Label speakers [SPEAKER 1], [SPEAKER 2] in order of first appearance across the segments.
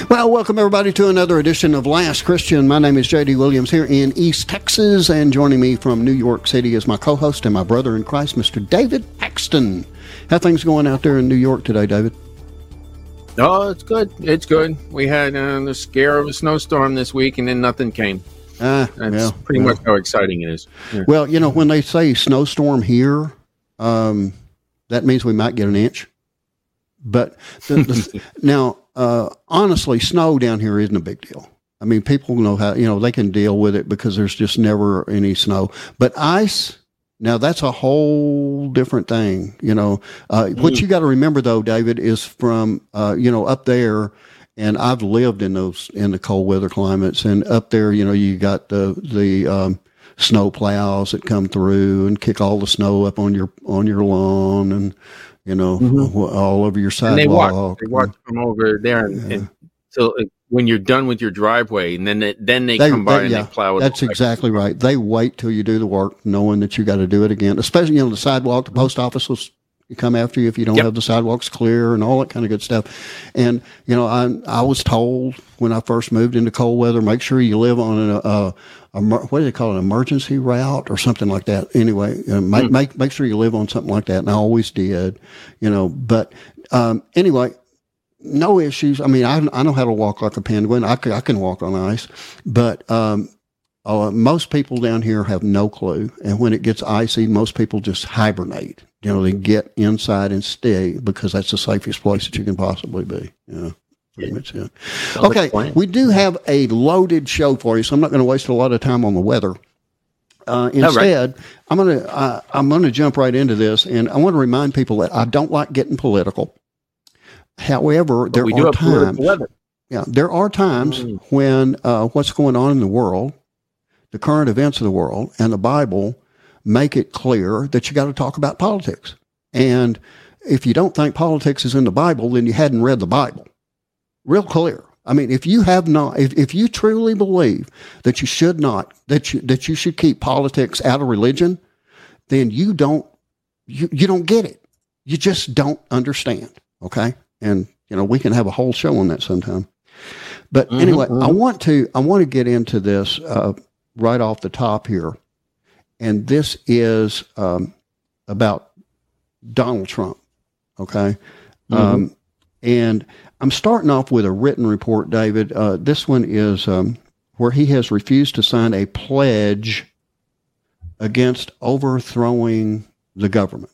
[SPEAKER 1] Well, welcome everybody to another edition of Last Christian. My name is J.D. Williams here in East Texas, and joining me from New York City is my co-host and my brother in Christ, Mr. David Paxton. How things going out there in New York today, David?
[SPEAKER 2] Oh, it's good. It's good. We had the scare of a snowstorm this week, and then nothing came. That's pretty much how exciting it is. Yeah.
[SPEAKER 1] Well, you know, when they say snowstorm here, that means we might get an inch. But now, honestly, snow down here isn't a big deal. I mean, people know how, they can deal with it because there's just never any snow. But ice, now that's a whole different thing, What you got to remember, though, David, is from, up there, and I've lived in the cold weather climates, and up there, you got the snow plows that come through and kick all the snow up on your lawn and, all over your sidewalk.
[SPEAKER 2] They walk from over there until when you're done with your driveway, and then they come by and they plow it.
[SPEAKER 1] That's exactly right. They wait till you do the work, knowing that you got to do it again. Especially, the sidewalk, the post office will come after you if you don't have the sidewalks clear and all that kind of good stuff. And, I was told when I first moved into cold weather, make sure you live on what do they call it, an emergency route or something like that. Anyway, make sure you live on something like that. And I always did, but anyway, no issues. I mean, I know how to walk like a penguin. I can walk on ice, but most people down here have no clue. And when it gets icy, most people just hibernate. They get inside and stay because that's the safest place that you can possibly be. Pretty much, yeah. Okay, we do have a loaded show for you, so I'm not going to waste a lot of time on the weather. Instead, I'm going to jump right into this, and I want to remind people that I don't like getting political. However, there are times when what's going on in the world, the current events of the world, and the Bible make it clear that you got to talk about politics. And if you don't think politics is in the Bible, then you hadn't read the Bible. Real clear. I mean, if you have not, if you truly believe that you should not, that you should keep politics out of religion, then you don't get it. You just don't understand. Okay. And, we can have a whole show on that sometime. But anyway, I want to get into this right off the top here. And this is about Donald Trump. Okay. And I'm starting off with a written report, David. This one is where he has refused to sign a pledge against overthrowing the government.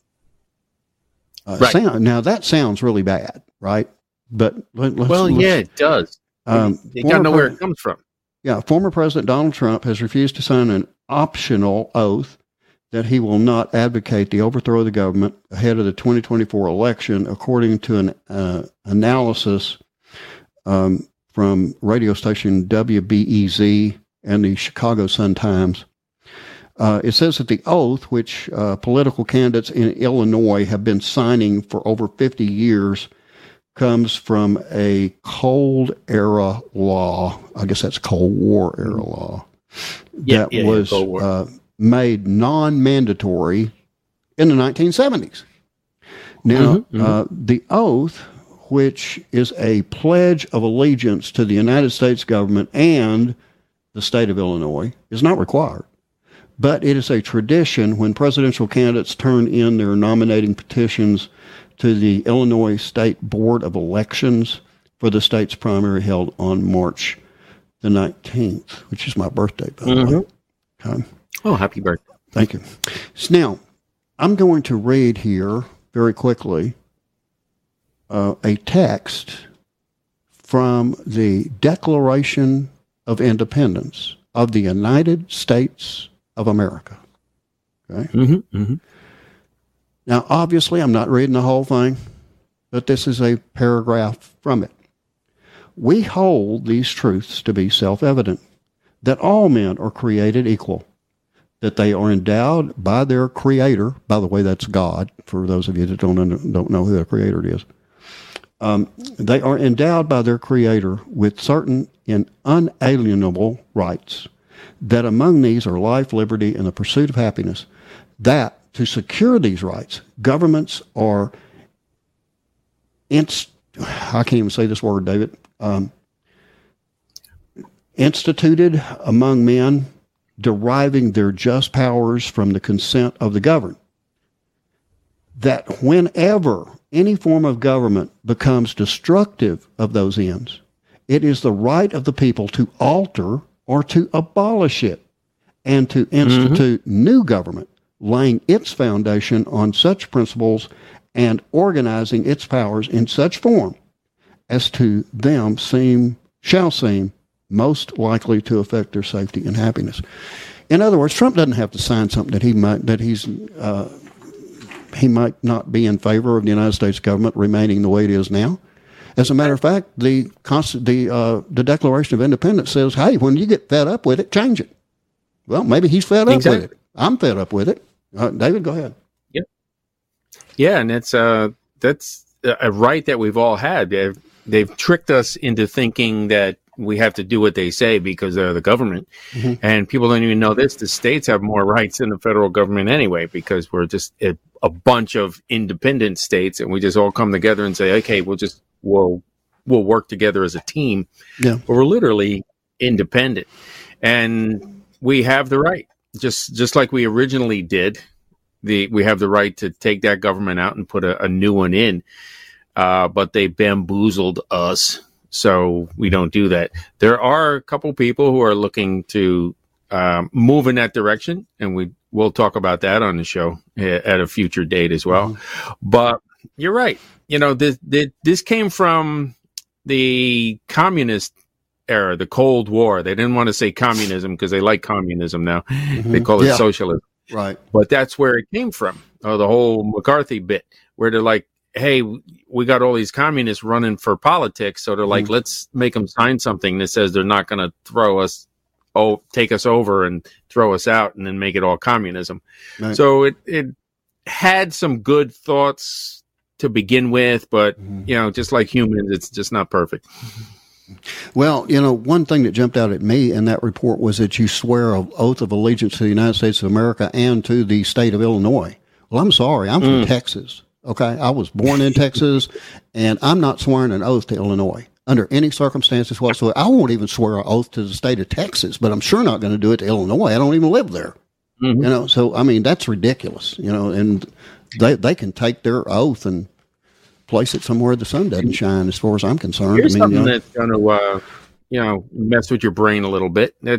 [SPEAKER 1] Now, that sounds really bad, right? But
[SPEAKER 2] it does. You got to know where it comes from.
[SPEAKER 1] Yeah, former President Donald Trump has refused to sign an optional oath that he will not advocate the overthrow of the government ahead of the 2024 election, according to an analysis from radio station WBEZ and the Chicago Sun-Times. It says that the oath, which political candidates in Illinois have been signing for over 50 years, comes from a Cold Era law. I guess that's Cold War era law. That was made non-mandatory in the 1970s. Now, the oath, which is a pledge of allegiance to the United States government and the state of Illinois, is not required. But it is a tradition when presidential candidates turn in their nominating petitions to the Illinois State Board of Elections for the state's primary held on March the 19th, which is my birthday, by the way. Okay.
[SPEAKER 2] Oh, happy birthday.
[SPEAKER 1] Thank you. So now, I'm going to read here very quickly a text from the Declaration of Independence of the United States of America. Okay? Now, obviously, I'm not reading the whole thing, but this is a paragraph from it. We hold these truths to be self-evident, that all men are created equal, that they are endowed by their Creator. By the way, that's God, for those of you that don't know who their Creator is. They are endowed by their Creator with certain and unalienable rights, that among these are life, liberty, and the pursuit of happiness, that to secure these rights, governments are, I can't even say this word, David, instituted among men, deriving their just powers from the consent of the governed. That whenever any form of government becomes destructive of those ends, it is the right of the people to alter or to abolish it and to institute new government, laying its foundation on such principles and organizing its powers in such form as to them shall seem most likely to affect their safety and happiness. In other words, Trump doesn't have to sign something that he might not be in favor of the United States government remaining the way it is now. As a matter of fact, the Declaration of Independence says, hey, when you get fed up with it, change it. Well, maybe he's fed up with it. I'm fed up with it. David, go ahead.
[SPEAKER 2] Yeah, and that's a right that we've all had. They've tricked us into thinking that we have to do what they say because they're the government. Mm-hmm. And people don't even know this. The states have more rights than the federal government anyway, because we're just a bunch of independent states, and we just all come together and say, okay, we'll work together as a team. Yeah. But we're literally independent. And we have the right, just like we originally did. We have the right to take that government out and put a new one in. But they bamboozled us, so we don't do that. There are a couple people who are looking to move in that direction, and we'll talk about that on the show at a future date as well. Mm-hmm. But you're right. This came from the communist era, the Cold War. They didn't want to say communism because they like communism now. Mm-hmm. They call it socialism.
[SPEAKER 1] Right.
[SPEAKER 2] But that's where it came from. The whole McCarthy bit, where they're like, hey, we got all these communists running for politics. So they're like, let's make them sign something that says they're not going to take us over and throw us out and then make it all communism. Right. So it had some good thoughts to begin with, but, just like humans, it's just not perfect.
[SPEAKER 1] Well, one thing that jumped out at me in that report was that you swear an oath of allegiance to the United States of America and to the state of Illinois. Well, I'm sorry. I'm from Texas. Okay. I was born in Texas, and I'm not swearing an oath to Illinois under any circumstances whatsoever. I won't even swear an oath to the state of Texas, but I'm sure not going to do it to Illinois. I don't even live there. Mm-hmm. So, I mean, that's ridiculous, and they can take their oath and place it somewhere the sun doesn't shine, as far as I'm concerned.
[SPEAKER 2] Here's something that's going to, mess with your brain a little bit. That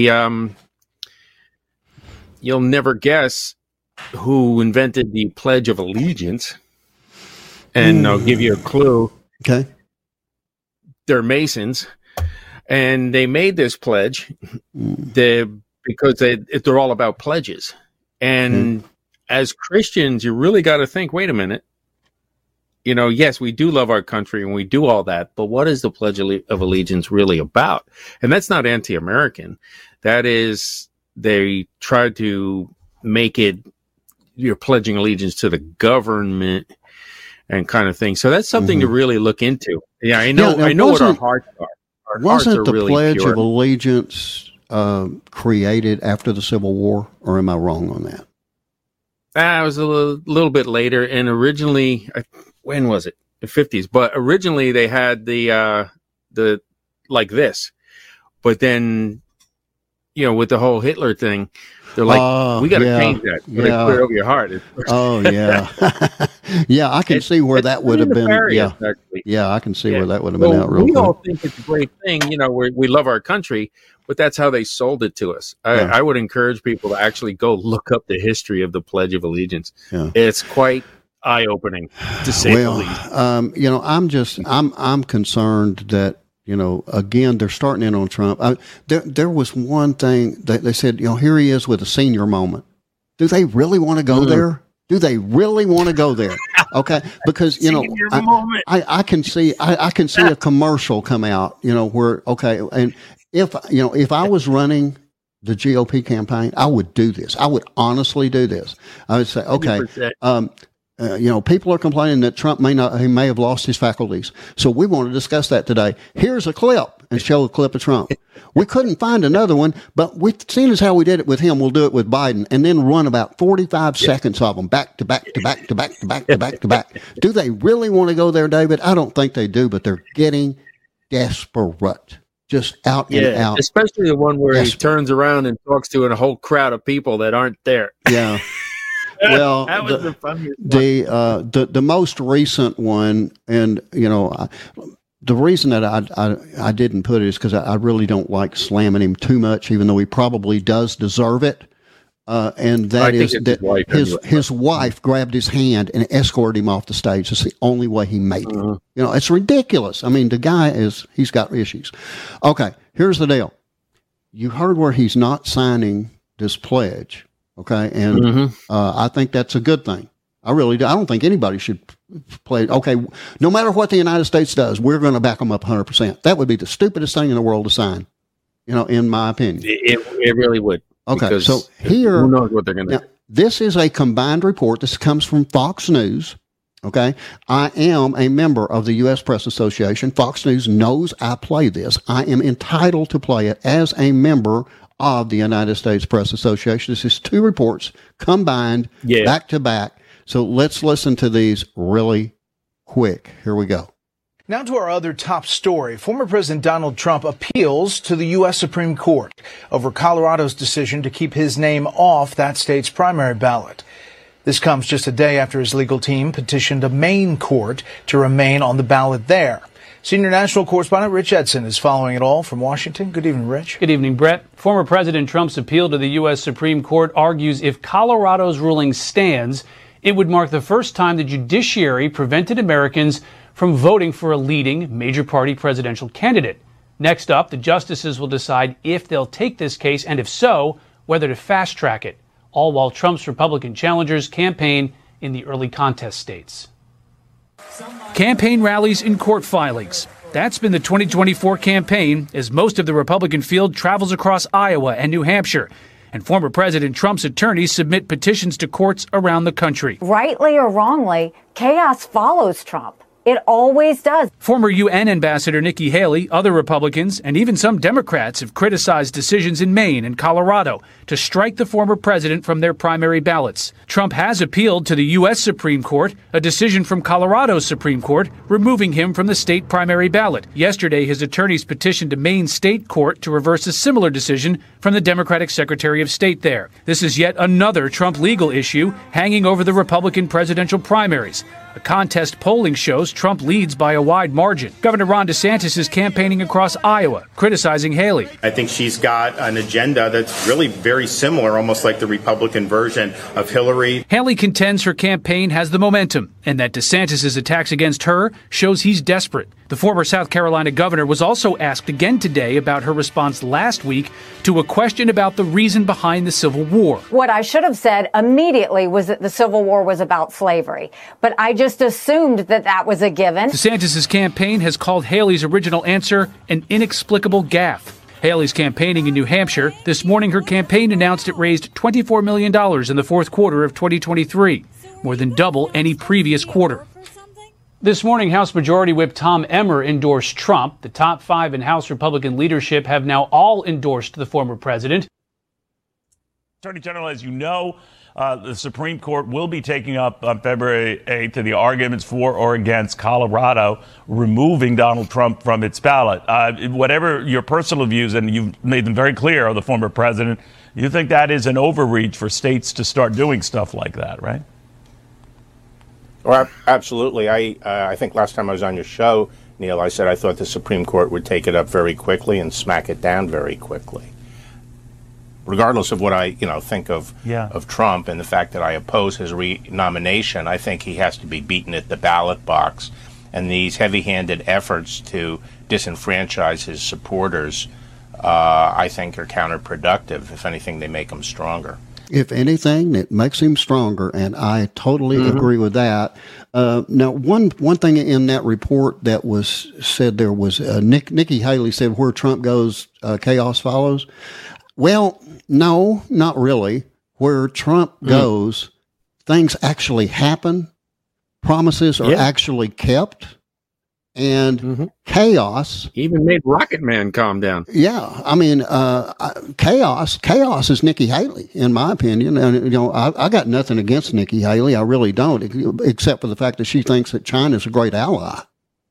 [SPEAKER 2] you'll never guess who invented the Pledge of Allegiance, and I'll give you a clue.
[SPEAKER 1] Okay,
[SPEAKER 2] they're Masons, and they made this pledge because they're all about pledges. And as Christians, you really got to think, wait a minute. Yes, we do love our country and we do all that, but what is the Pledge of Allegiance really about? And that's not anti-American. That is, they tried to make it, you're pledging allegiance to the government and kind of thing. So that's something to really look into. Yeah, I know what our hearts are. Our
[SPEAKER 1] wasn't
[SPEAKER 2] hearts are
[SPEAKER 1] the
[SPEAKER 2] really
[SPEAKER 1] Pledge
[SPEAKER 2] pure.
[SPEAKER 1] of Allegiance created after the Civil War, or am I wrong on that?
[SPEAKER 2] It was a little bit later, and originally, when was it? The 50s. But originally they had the like this, but then with the whole Hitler thing, they're like, we got to change that. Put it over your heart.
[SPEAKER 1] Yeah, I can see where that would have been. Yeah, I can see where that would have been out real quick.
[SPEAKER 2] We all think it's a great thing. We love our country, but that's how they sold it to us. I would encourage people to actually go look up the history of the Pledge of Allegiance. Yeah. It's quite eye-opening, to say the least.
[SPEAKER 1] I'm concerned that, again, they're starting in on Trump. There was one thing that they said, here he is with a senior moment. Do they really want to go there? Do they really want to go there? Okay, because I can see a commercial come out, where and if I was running the GOP campaign, I would do this. I would honestly do this. I would say, okay, people are complaining that Trump may have lost his faculties. So we want to discuss that today. Here's a clip, and show a clip of Trump. We couldn't find another one, but seeing as how we did it with him, we'll do it with Biden, and then run about 45 seconds of them back to back to back to back to back to back to back. Do they really want to go there, David? I don't think they do, but they're getting desperate. just out and out.
[SPEAKER 2] Especially the one where he turns around and talks to a whole crowd of people that aren't there.
[SPEAKER 1] Yeah. Well,
[SPEAKER 2] that was the funniest
[SPEAKER 1] one. The most recent one, and the reason that I didn't put it is because I really don't like slamming him too much, even though he probably does deserve it. And that is that his wife grabbed his hand and escorted him off the stage. It's the only way he made it. Mm-hmm. It's ridiculous. I mean, the guy he's got issues. Okay, here's the deal. You heard where he's not signing this pledge. Okay, and I think that's a good thing. I really do. I don't think anybody should play. Okay, no matter what the United States does, we're going to back them up 100%. That would be the stupidest thing in the world to sign. In my opinion,
[SPEAKER 2] it really would.
[SPEAKER 1] Okay, so here,
[SPEAKER 2] who knows what they're going to do?
[SPEAKER 1] This is a combined report. This comes from Fox News. Okay, I am a member of the U.S. Press Association. Fox News knows I play this. I am entitled to play it as a member of the United States Press Association. This is two reports combined, back to back. So let's listen to these really quick. Here we go.
[SPEAKER 3] Now to our other top story. Former President Donald Trump appeals to the U.S. Supreme Court over Colorado's decision to keep his name off that state's primary ballot. This comes just a day after his legal team petitioned a Maine court to remain on the ballot there. Senior national correspondent Rich Edson is following it all from Washington. Good evening, Rich.
[SPEAKER 4] Good evening, Brett. Former President Trump's appeal to the U.S. Supreme Court argues if Colorado's ruling stands, it would mark the first time the judiciary prevented Americans from voting for a leading major party presidential candidate. Next up, the justices will decide if they'll take this case and if so, whether to fast track it, all while Trump's Republican challengers campaign in the early contest states. Campaign rallies and court filings. That's been the 2024 campaign as most of the Republican field travels across Iowa and New Hampshire. And former President Trump's attorneys submit petitions to courts around the country.
[SPEAKER 5] Rightly or wrongly, chaos follows Trump. It always does.
[SPEAKER 4] Former UN Ambassador Nikki Haley, other Republicans, and even some Democrats have criticized decisions in Maine and Colorado to strike the former president from their primary ballots. Trump has appealed to the U.S. Supreme Court, a decision from Colorado's Supreme Court, removing him from the state primary ballot. Yesterday, his attorneys petitioned a Maine state court to reverse a similar decision from the Democratic Secretary of State there. This is yet another Trump legal issue hanging over the Republican presidential primaries. A contest polling shows Trump leads by a wide margin. Governor Ron DeSantis is campaigning across Iowa, criticizing Haley.
[SPEAKER 6] I think she's got an agenda that's really very similar, almost like the Republican version of Hillary.
[SPEAKER 4] Haley contends her campaign has the momentum and that DeSantis' attacks against her shows he's desperate. The former South Carolina governor was also asked again today about her response last week to a question about the reason behind the Civil War.
[SPEAKER 5] What I should have said immediately was that the Civil War was about slavery, but I just assumed that that was a given.
[SPEAKER 4] DeSantis' campaign has called Haley's original answer an inexplicable gaffe. Haley's campaigning in New Hampshire. This morning, her campaign announced it raised $24 million in the fourth quarter of 2023, more than double any previous quarter. This morning, House Majority Whip Tom Emmer endorsed Trump. The top five in House Republican leadership have now all endorsed the former president.
[SPEAKER 7] Attorney General, as you know, the Supreme Court will be taking up on February 8th the arguments for or against Colorado removing Donald Trump from its ballot. Whatever your personal views, and you've made them very clear, of the former president, you think that is an overreach for states to start doing stuff like that, right?
[SPEAKER 6] Well, absolutely. I think last time I was on your show, Neil, I said I thought the Supreme Court would take it up very quickly and smack it down very quickly. Regardless of what I think of Trump and the fact that I oppose his re-nomination, I think he has to be beaten at the ballot box. And these heavy-handed efforts to disenfranchise his supporters, I think, are counterproductive. If anything, they make him stronger.
[SPEAKER 1] If anything, it makes him stronger, and I totally agree with that. Now, one thing in that report that was said there was Nikki Haley said where Trump goes, chaos follows. Well, no, not really. Where Trump goes, things actually happen. Promises are actually kept. And chaos.
[SPEAKER 2] He even made Rocket Man calm down.
[SPEAKER 1] Yeah. I mean, chaos is Nikki Haley, in my opinion. And, I got nothing against Nikki Haley. I really don't, except for the fact that she thinks that China's a great ally.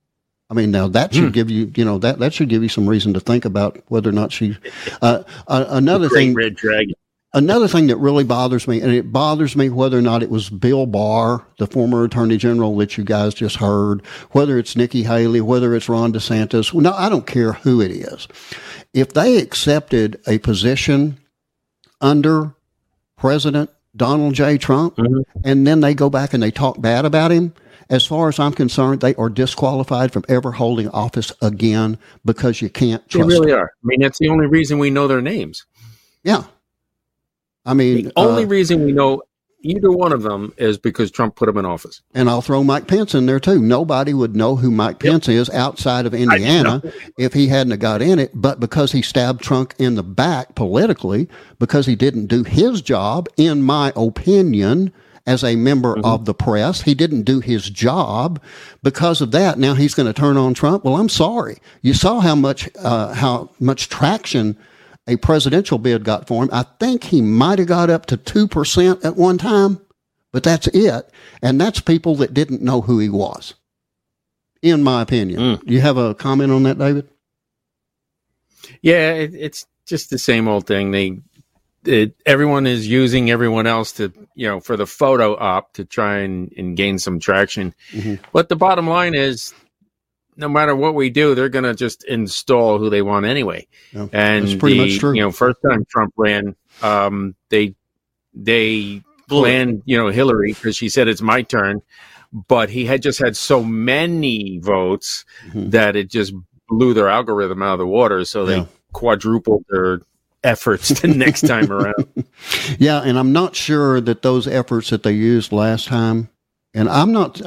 [SPEAKER 1] I mean, now that should give you, that should give you some reason to think about whether or not she. Another thing,
[SPEAKER 2] Red Dragon.
[SPEAKER 1] Another thing that really bothers me, and it bothers me whether or not it was Bill Barr, the former Attorney General that you guys just heard, whether it's Nikki Haley, whether it's Ron DeSantis. No, I don't care who it is. If they accepted a position under President Donald J. Trump, and then they go back and they talk bad about him, as far as I'm concerned, they are disqualified from ever holding office again because you can't trust them.
[SPEAKER 2] They really are. I mean, that's the only reason we know their names.
[SPEAKER 1] Yeah. I mean,
[SPEAKER 2] the only reason we know either one of them is because Trump put them in office.
[SPEAKER 1] And I'll throw Mike Pence in there too. Nobody would know who Mike Pence is outside of Indiana if he hadn't got in it. But because he stabbed Trump in the back politically, because he didn't do his job, in my opinion, as a member of the press, he didn't do his job. Because of that, now he's going to turn on Trump. Well, I'm sorry. You saw how much traction a presidential bid got for him. I think he might have got up to 2% at one time, but that's it. And that's people that didn't know who he was, in my opinion. You have a comment on that, David?
[SPEAKER 2] Yeah, it's just the same old thing. Everyone is using everyone else to, for the photo op to try and gain some traction. But the bottom line is, no matter what we do, they're going to just install who they want anyway. Yeah, and that's pretty much true. First time Trump ran, they planned, Hillary, because she said it's my turn, but he had just had so many votes that it just blew their algorithm out of the water. So they quadrupled their efforts the next time around.
[SPEAKER 1] Yeah, and I'm not sure that those efforts that they used last time, and I'm not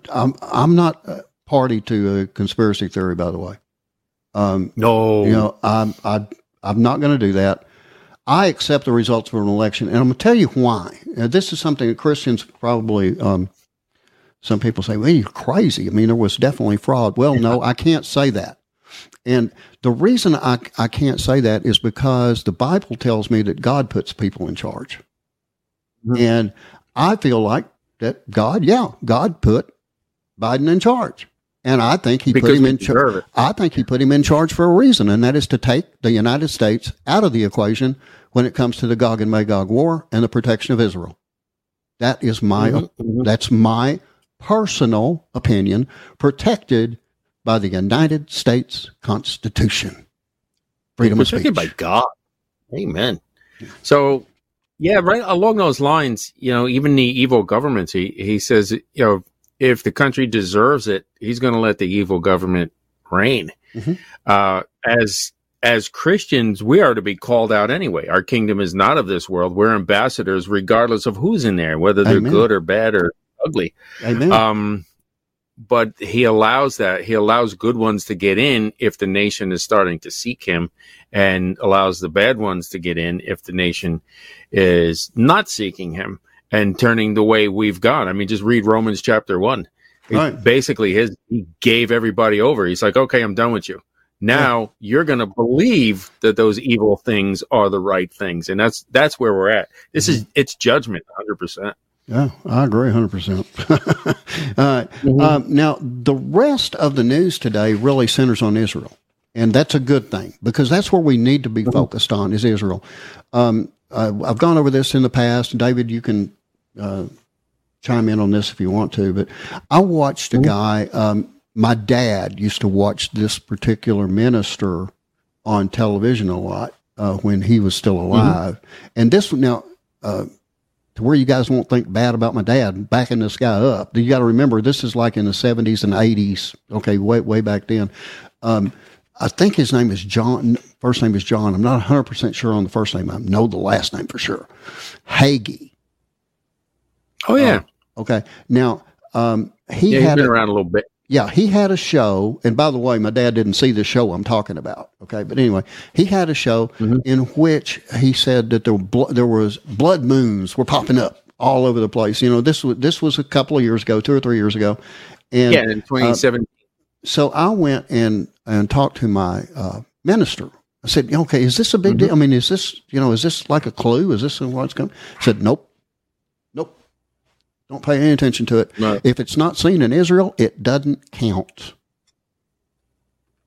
[SPEAKER 1] party to a conspiracy theory, by the way.
[SPEAKER 2] No,
[SPEAKER 1] I'm not going to do that. I accept the results of an election, and I'm going to tell you why. This is something that Christians probably, some people say, well, you're crazy. I mean, there was definitely fraud. Well, no, I can't say that. And the reason I can't say that is because the Bible tells me that God puts people in charge. And I feel like that God put Biden in charge. And I think he put him in charge. I think he put him in charge for a reason, and that is to take the United States out of the equation when it comes to the Gog and Magog war and the protection of Israel. That is that's my personal opinion, protected by the United States Constitution. Freedom of speech.
[SPEAKER 2] Protected by God. Amen. So, yeah, right along those lines, even the evil governments, he says, if the country deserves it, he's going to let the evil government reign. As Christians, we are to be called out anyway. Our kingdom is not of this world. We're ambassadors, regardless of who's in there, whether they're good or bad or ugly.
[SPEAKER 1] Amen.
[SPEAKER 2] But he allows that. He allows good ones to get in if the nation is starting to seek him, and allows the bad ones to get in if the nation is not seeking him and turning the way we've gone. I mean, just read Romans chapter 1.
[SPEAKER 1] Right.
[SPEAKER 2] Basically, he gave everybody over. He's like, okay, I'm done with you. Now you're going to believe that those evil things are the right things. And that's where we're at. It's judgment 100%.
[SPEAKER 1] Yeah, I agree 100%. Now, the rest of the news today really centers on Israel. And that's a good thing, because that's where we need to be focused on, is Israel. I've gone over this in the past. David, you can chime in on this if you want to. But I watched a guy, my dad used to watch this particular minister on television a lot when he was still alive. And this, now, to where you guys won't think bad about my dad, backing this guy up. You got to remember, this is like in the 70s and 80s. Okay, way back then. I think his name is John. First name is John. I'm not 100% sure on the first name. I know the last name for sure. Hagee.
[SPEAKER 2] Oh, yeah.
[SPEAKER 1] Okay. Now, he's
[SPEAKER 2] been around a little bit.
[SPEAKER 1] Yeah, he had a show. And by the way, my dad didn't see the show I'm talking about. Okay. But anyway, he had a show in which he said that there was blood moons were popping up all over the place. This was a couple of years ago, 2 or 3 years ago. And,
[SPEAKER 2] in 2017.
[SPEAKER 1] So I went and talked to my minister. I said, okay, is this a big deal? I mean, is this like a clue? Is this what's coming? He said, nope. Don't pay any attention to it. Right. If it's not seen in Israel, it doesn't count.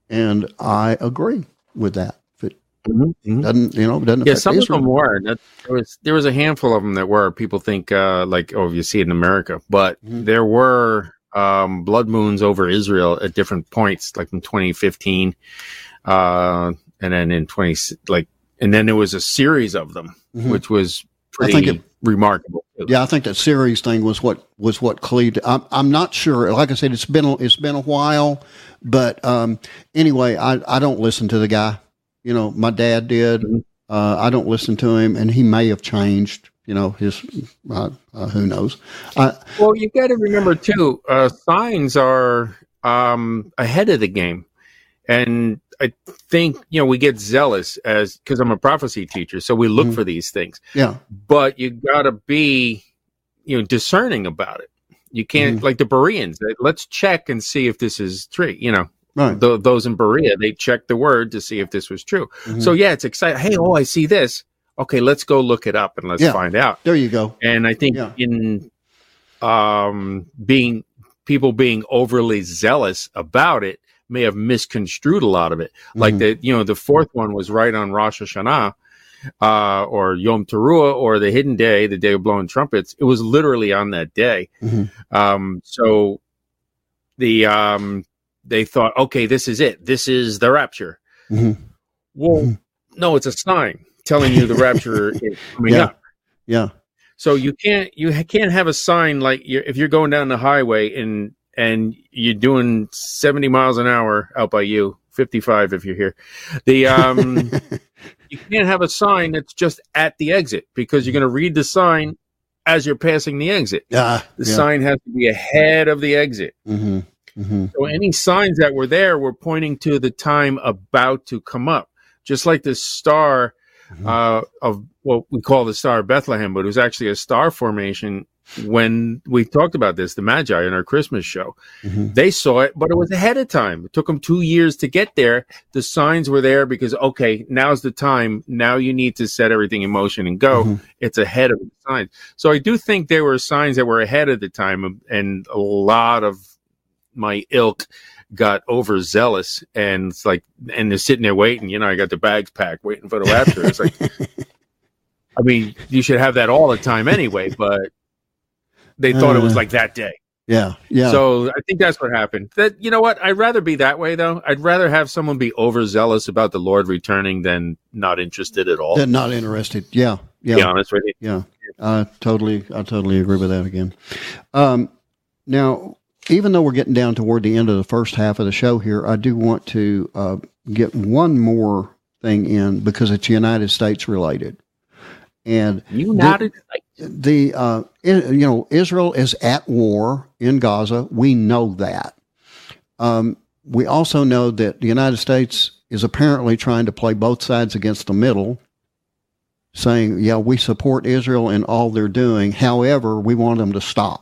[SPEAKER 1] And I agree with that. If it
[SPEAKER 2] Mm-hmm.
[SPEAKER 1] doesn't
[SPEAKER 2] Yeah,
[SPEAKER 1] affect
[SPEAKER 2] some
[SPEAKER 1] Israel.
[SPEAKER 2] of them were. There was a handful of them that were. People think like, oh, you see it in America, but there were blood moons over Israel at different points, like in 2015, and then in and then there was a series of them, which was pretty remarkable.
[SPEAKER 1] Yeah, I think that series thing was what cleaved. I'm not sure. Like I said, it's been a while, but anyway, I don't listen to the guy. My dad did. I don't listen to him, and he may have changed. His who knows?
[SPEAKER 2] Well, you got to remember too. Signs are ahead of the game, and I think we get zealous because I'm a prophecy teacher, so we look for these things.
[SPEAKER 1] Yeah,
[SPEAKER 2] but you got to be discerning about it. You can't like the Bereans. Let's check and see if this is true.
[SPEAKER 1] Right.
[SPEAKER 2] Those in Berea, they checked the word to see if this was true. So yeah, it's exciting. Hey, I see this. Okay, let's go look it up and let's find out.
[SPEAKER 1] There you go.
[SPEAKER 2] And I think in people being overly zealous about it may have misconstrued a lot of it. Like the fourth one was right on Rosh Hashanah, or Yom Teruah, or the hidden day, the day of blowing trumpets. It was literally on that day. So they thought, okay, this is it. This is the rapture. Well, no, it's a sign telling you the rapture is coming up.
[SPEAKER 1] Yeah.
[SPEAKER 2] So you can't have a sign like if you're going down the highway and you're doing 70 miles an hour out by you, 55 if you're here. You can't have a sign that's just at the exit, because you're going to read the sign as you're passing the exit. The sign has to be ahead of the exit. So any signs that were there were pointing to the time about to come up, just like the star of what we call the Star of Bethlehem, but it was actually a star formation. When we talked about this, the Magi in our Christmas show, they saw it, but it was ahead of time. It took them 2 years to get there. The signs were there because, okay, now's the time. Now you need to set everything in motion and go. It's ahead of the signs. So I do think there were signs that were ahead of the time, and a lot of my ilk got overzealous, and it's like, and they're sitting there waiting. I got the bags packed, waiting for the rapture. It's like, I mean, you should have that all the time anyway, but they thought it was like that day.
[SPEAKER 1] Yeah.
[SPEAKER 2] So I think that's what happened. That, you know what? I'd rather be that way, though. I'd rather have someone be overzealous about the Lord returning than not interested at all.
[SPEAKER 1] Than not interested. Yeah.
[SPEAKER 2] To be honest with you.
[SPEAKER 1] Yeah. I totally agree with that again. Now, even though we're getting down toward the end of the first half of the show here, I do want to get one more thing in, because it's United States related. And
[SPEAKER 2] United
[SPEAKER 1] States. Israel is at war in Gaza. We know that. We also know that the United States is apparently trying to play both sides against the middle, saying, yeah, we support Israel in all they're doing. However, we want them to stop.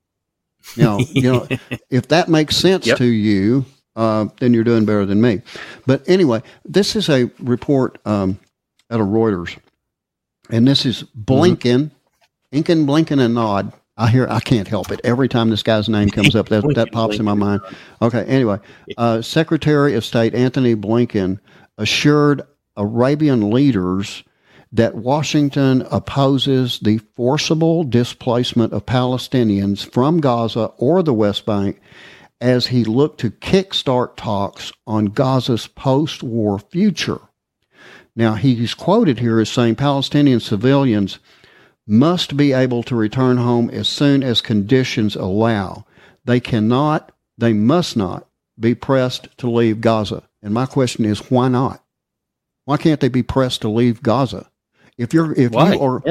[SPEAKER 1] If that makes sense to you, then you're doing better than me. But anyway, this is a report out of Reuters, and this is Blinken, Incan, Blinken, and Nod. I can't help it. Every time this guy's name comes up, that pops in my mind. Okay, anyway, Secretary of State Antony Blinken assured Arabian leaders that Washington opposes the forcible displacement of Palestinians from Gaza or the West Bank, as he looked to kickstart talks on Gaza's post-war future. Now, he's quoted here as saying Palestinian civilians must be able to return home as soon as conditions allow. They must not be pressed to leave Gaza. And my question is, why not? Why can't they be pressed to leave Gaza? If you're going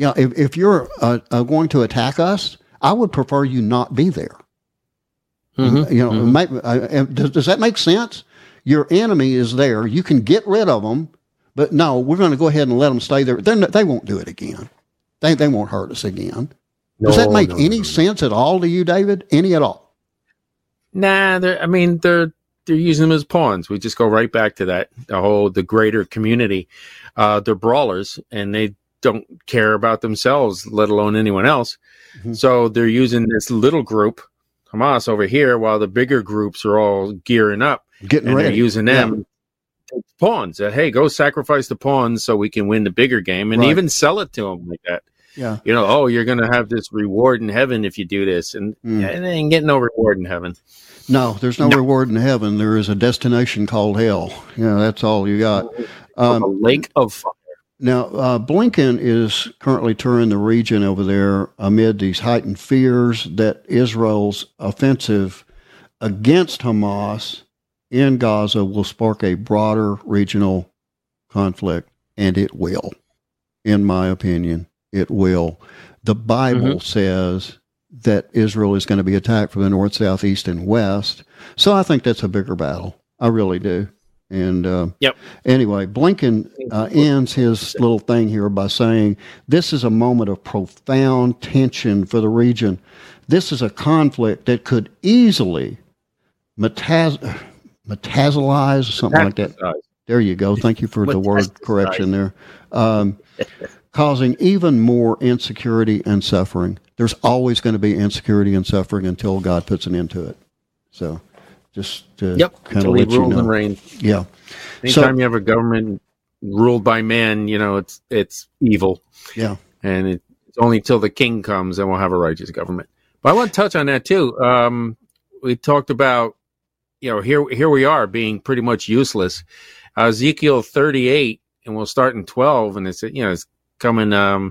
[SPEAKER 1] to attack us, I would prefer you not be there. Does that make sense? Your enemy is there. You can get rid of them, but no, we're going to go ahead and let them stay there. They won't do it again. They won't hurt us again. Does that make any sense at all to you, David? Any at all?
[SPEAKER 2] Nah, they're using them as pawns. We just go right back to that. The greater community. They're brawlers, and they don't care about themselves, let alone anyone else. So they're using this little group, Hamas, over here, while the bigger groups are all gearing up.
[SPEAKER 1] Getting
[SPEAKER 2] and
[SPEAKER 1] ready.
[SPEAKER 2] they're using them pawns. Hey, go sacrifice the pawns so we can win the bigger game, and even sell it to them like that.
[SPEAKER 1] Yeah.
[SPEAKER 2] You're going to have this reward in heaven if you do this, and they ain't getting no reward in heaven.
[SPEAKER 1] No, there's no reward in heaven. There is a destination called hell. That's all you got.
[SPEAKER 2] A lake of fire.
[SPEAKER 1] Now, Blinken is currently touring the region over there amid these heightened fears that Israel's offensive against Hamas in Gaza will spark a broader regional conflict, and it will, in my opinion. It will. The Bible says that Israel is going to be attacked from the north, south, east, and west. So I think that's a bigger battle. I really do. And anyway, Blinken ends his little thing here by saying, this is a moment of profound tension for the region. This is a conflict that could easily metastasize, something like that. There you go. Thank you for the word correction there. Causing even more insecurity and suffering. There's always going to be insecurity and suffering until God puts an end to it. So just to kind of let you know.
[SPEAKER 2] And reign.
[SPEAKER 1] Yeah.
[SPEAKER 2] Anytime you have a government ruled by man, it's evil.
[SPEAKER 1] Yeah.
[SPEAKER 2] And it's only till the king comes and we'll have a righteous government. But I want to touch on that too. We talked about, here we are being pretty much useless. Ezekiel 38, and we'll start in 12, and it's coming.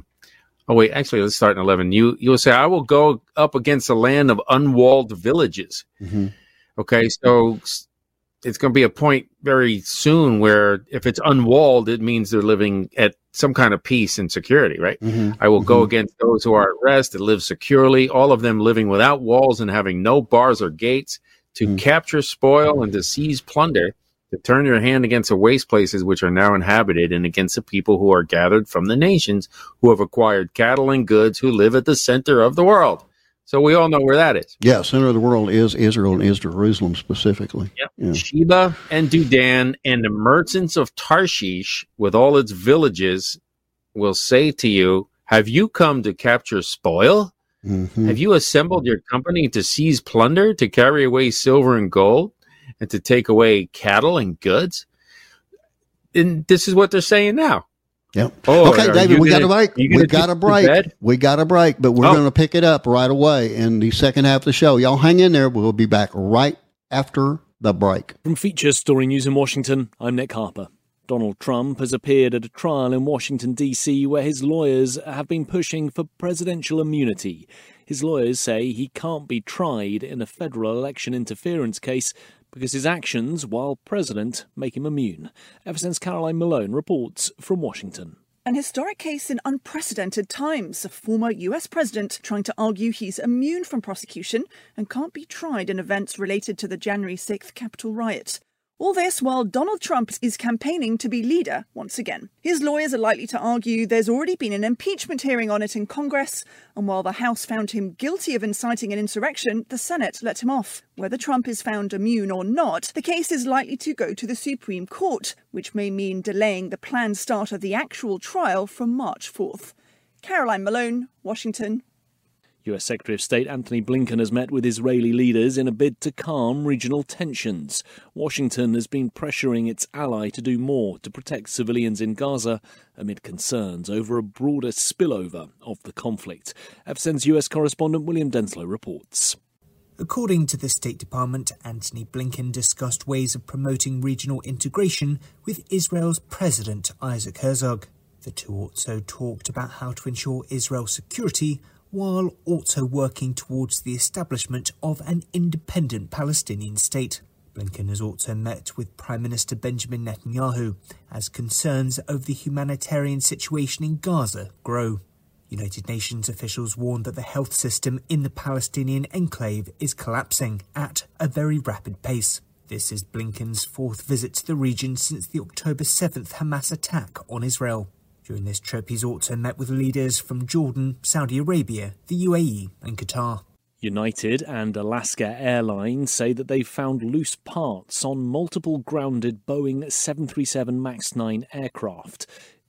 [SPEAKER 2] Let's start in 11. You'll say, I will go up against a land of unwalled villages. Mm-hmm. Okay, so it's going to be a point very soon where if it's unwalled, it means they're living at some kind of peace and security, right? Mm-hmm. I will go against those who are at rest, that live securely, all of them living without walls and having no bars or gates, to capture spoil and to seize plunder, to turn your hand against the waste places which are now inhabited, and against the people who are gathered from the nations, who have acquired cattle and goods, who live at the center of the world. So we all know where that is.
[SPEAKER 1] Yeah, center of the world is Israel and is Jerusalem specifically.
[SPEAKER 2] Yep. Yeah. Sheba and Dedan and the merchants of Tarshish with all its villages will say to you, have you come to capture spoil? Mm-hmm. Have you assembled your company to seize plunder, to carry away silver and gold, and to take away cattle and goods? And this is what they're saying now.
[SPEAKER 1] Yep. Oh, okay, David, we got to break. We got to break. We got to break, but we're going to pick it up right away in the second half of the show. Y'all hang in there. We'll be back right after the break.
[SPEAKER 8] From Feature Story News in Washington, I'm Nick Harper. Donald Trump has appeared at a trial in Washington, D.C., where his lawyers have been pushing for presidential immunity. His lawyers say he can't be tried in a federal election interference case because his actions while president make him immune. FSN's Caroline Malone reports from Washington.
[SPEAKER 9] An historic case in unprecedented times. A former US president trying to argue he's immune from prosecution and can't be tried in events related to the January 6th Capitol riot. All this while Donald Trump is campaigning to be leader once again. His lawyers are likely to argue there's already been an impeachment hearing on it in Congress, and while the House found him guilty of inciting an insurrection, the Senate let him off. Whether Trump is found immune or not, the case is likely to go to the Supreme Court, which may mean delaying the planned start of the actual trial from March 4th. Caroline Malone, Washington.
[SPEAKER 8] US Secretary of State Antony Blinken has met with Israeli leaders in a bid to calm regional tensions. Washington has been pressuring its ally to do more to protect civilians in Gaza amid concerns over a broader spillover of the conflict. FSN's US correspondent William Denslow reports.
[SPEAKER 10] According to the State Department, Antony Blinken discussed ways of promoting regional integration with Israel's President Isaac Herzog. The two also talked about how to ensure Israel's security while also working towards the establishment of an independent Palestinian state. Blinken has also met with Prime Minister Benjamin Netanyahu as concerns over the humanitarian situation in Gaza grow. United Nations officials warned that the health system in the Palestinian enclave is collapsing at a very rapid pace. This is Blinken's fourth visit to the region since the October 7th Hamas attack on Israel. During this trip, he's also met with leaders from Jordan, Saudi Arabia, the UAE and Qatar.
[SPEAKER 8] United and Alaska Airlines say that they've found loose parts on multiple grounded Boeing 737 MAX 9 aircraft.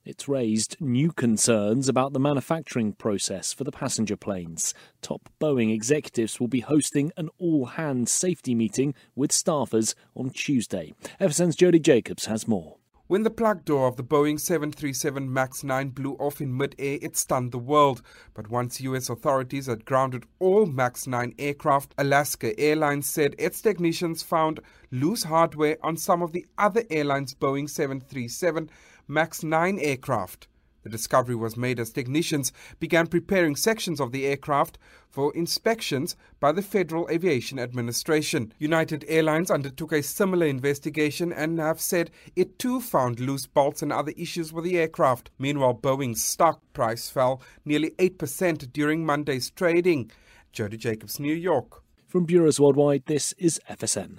[SPEAKER 8] It's raised new concerns about the manufacturing process for the passenger planes. Top Boeing executives will be hosting an all-hands safety meeting with staffers on Tuesday. FSN's Jody Jacobs has more.
[SPEAKER 11] When the plug door of the Boeing 737 MAX 9 blew off in mid-air, it stunned the world. But once U.S. authorities had grounded all MAX 9 aircraft, Alaska Airlines said its technicians found loose hardware on some of the other airlines' Boeing 737 MAX 9 aircraft. The discovery was made as technicians began preparing sections of the aircraft for inspections by the Federal Aviation Administration. United Airlines undertook a similar investigation and have said it too found loose bolts and other issues with the aircraft. Meanwhile, Boeing's stock price fell nearly 8% during Monday's trading. Jody Jacobs, New York.
[SPEAKER 8] From Bureaus Worldwide, this is FSN.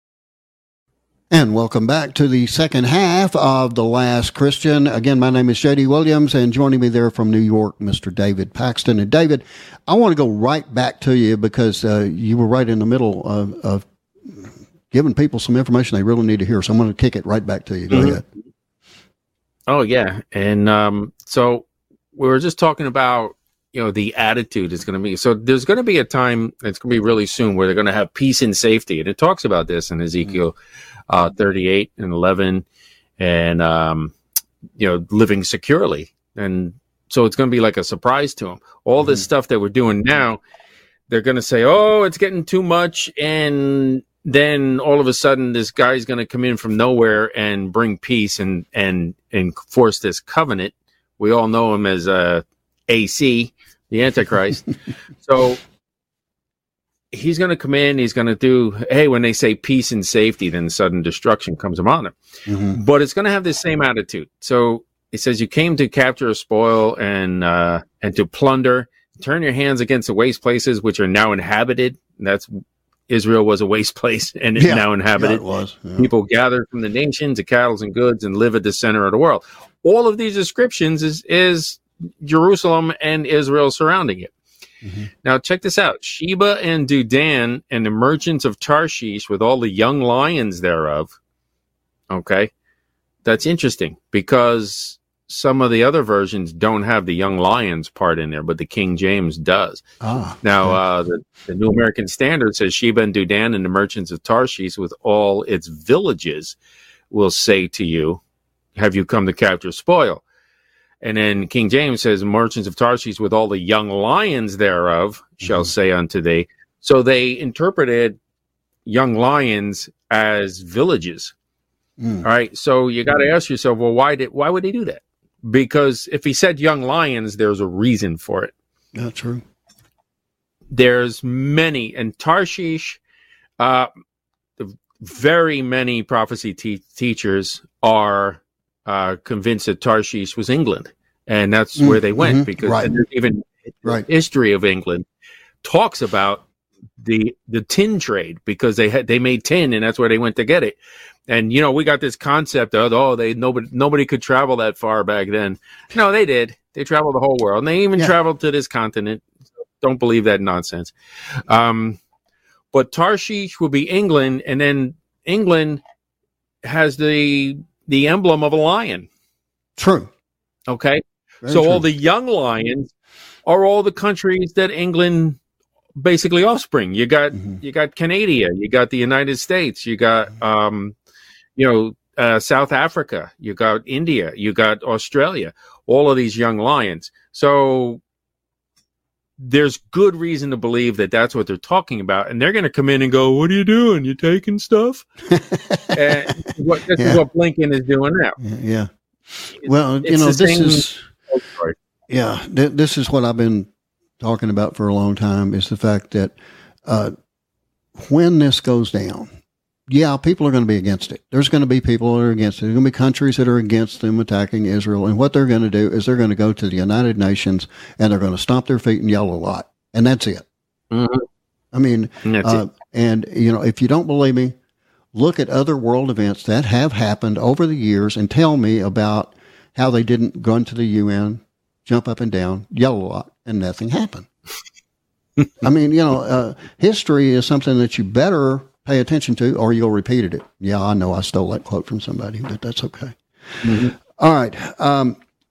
[SPEAKER 1] And welcome back to the second half of The Last Christian. Again, my name is J.D. Williams, and joining me there from New York, Mr. David Paxton. And David, I want to go right back to you because you were right in the middle of giving people some information they really need to hear. So I'm going to kick it right back to you. Go ahead.
[SPEAKER 2] Oh, yeah. And so we were just talking about, the attitude is going to be. So there's going to be a time, it's going to be really soon, where they're going to have peace and safety. And it talks about this in Ezekiel 38 and 11 and, living securely. And so it's going to be like a surprise to them. All this stuff that we're doing now, they're going to say, oh, it's getting too much. And then all of a sudden, this guy's going to come in from nowhere and bring peace and enforce this covenant. We all know him as AC, the Antichrist. So he's going to come in, he's going to do, hey, when they say peace and safety, then sudden destruction comes upon them. Mm-hmm. But it's going to have the same attitude. So it says, you came to capture, spoil, and to plunder, turn your hands against the waste places which are now inhabited. And that's Israel was a waste place and it's now inhabited.
[SPEAKER 1] Yeah, it was. Yeah.
[SPEAKER 2] People gathered from the nations, the cattle and goods, and live at the center of the world. All of these descriptions is Jerusalem and Israel surrounding it. Mm-hmm. Now, check this out. Sheba and Dedan and the merchants of Tarshish with all the young lions thereof. Okay. That's interesting because some of the other versions don't have the young lions part in there, but the King James does. Now, the New American Standard says Sheba and Dedan and the merchants of Tarshish with all its villages will say to you, have you come to capture spoil? And then King James says, merchants of Tarshish with all the young lions thereof shall say unto thee. So they interpreted young lions as villages. All right. So you got to ask yourself, well, why would he do that? Because if he said young lions, there's a reason for it.
[SPEAKER 1] Yeah, true.
[SPEAKER 2] There's many, and Tarshish, very many prophecy teachers are convinced that Tarshish was England, and that's where they went because even history of England talks about the tin trade because they made tin and that's where they went to get it. And we got this concept of nobody could travel that far back then. No, they did. They traveled the whole world, and they even traveled to this continent. Don't believe that nonsense. But Tarshish will be England, and then England has the emblem of a lion. True. Okay. Very true. All the young lions are all the countries that England basically offspring. You got Canada, you got the United States, you got South Africa, you got India, you got Australia, all of these young lions. So there's good reason to believe that that's what they're talking about. And they're going to come in and go, what are you doing? You taking stuff? This is what Blinken is doing now.
[SPEAKER 1] Yeah. Well, this is what I've been talking about for a long time is the fact that when this goes down, people are going to be against it. There's going to be people that are against it. There's going to be countries that are against them attacking Israel. And what they're going to do is they're going to go to the United Nations and they're going to stomp their feet and yell a lot. And that's it. Mm-hmm. I mean, if you don't believe me, look at other world events that have happened over the years and tell me about how they didn't go into the UN, jump up and down, yell a lot, and nothing happened. I mean, history is something that you better pay attention to or you'll repeat it. Yeah, I know I stole that quote from somebody, but that's okay. Mm-hmm. All right.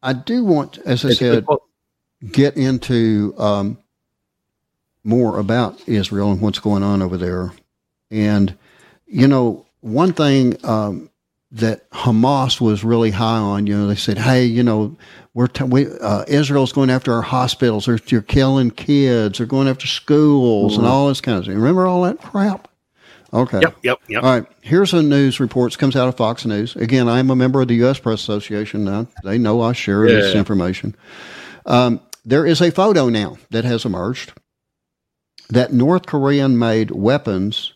[SPEAKER 1] I do want, as I said, get into more about Israel and what's going on over there. And, one thing that Hamas was really high on, they said, hey, Israel's going after our hospitals. You're killing kids. They're going after schools and all this kind of thing. Remember all that crap? Okay.
[SPEAKER 2] Yep.
[SPEAKER 1] All right. Here's a news report. It comes out of Fox News. Again, I'm a member of the U.S. Press Association now. They know I share this information. There is a photo now that has emerged that North Korean-made weapons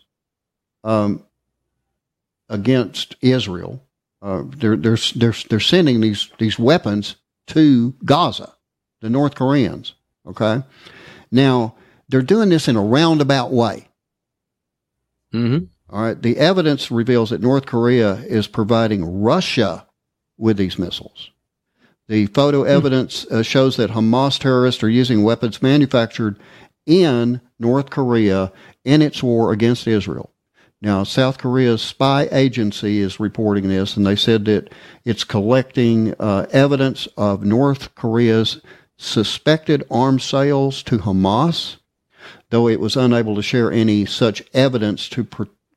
[SPEAKER 1] against Israel. They're sending these weapons to Gaza, the North Koreans. Okay. Now they're doing this in a roundabout way.
[SPEAKER 2] Mm-hmm.
[SPEAKER 1] All right. The evidence reveals that North Korea is providing Russia with these missiles. The photo evidence shows that Hamas terrorists are using weapons manufactured in North Korea in its war against Israel. Now, South Korea's spy agency is reporting this, and they said that it's collecting evidence of North Korea's suspected arms sales to Hamas, though it was unable to share any such evidence to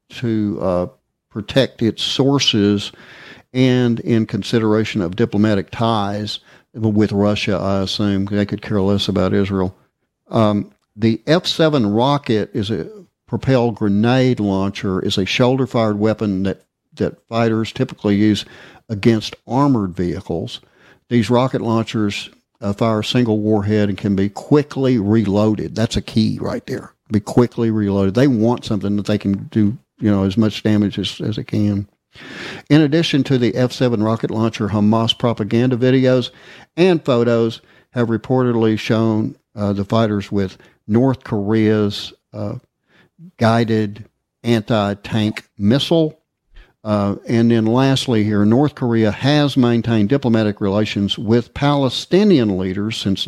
[SPEAKER 1] protect its sources and in consideration of diplomatic ties with Russia. I assume they could care less about Israel. The F-7 rocket is a propelled grenade launcher, is a shoulder-fired weapon that fighters typically use against armored vehicles. These rocket launchers fire a single warhead and can be quickly reloaded. That's a key right there. Be quickly reloaded. They want something that they can do, as much damage as it can. In addition to the F-7 rocket launcher, Hamas propaganda videos and photos have reportedly shown the fighters with North Korea's guided anti-tank missile. And then lastly here, North Korea has maintained diplomatic relations with Palestinian leaders since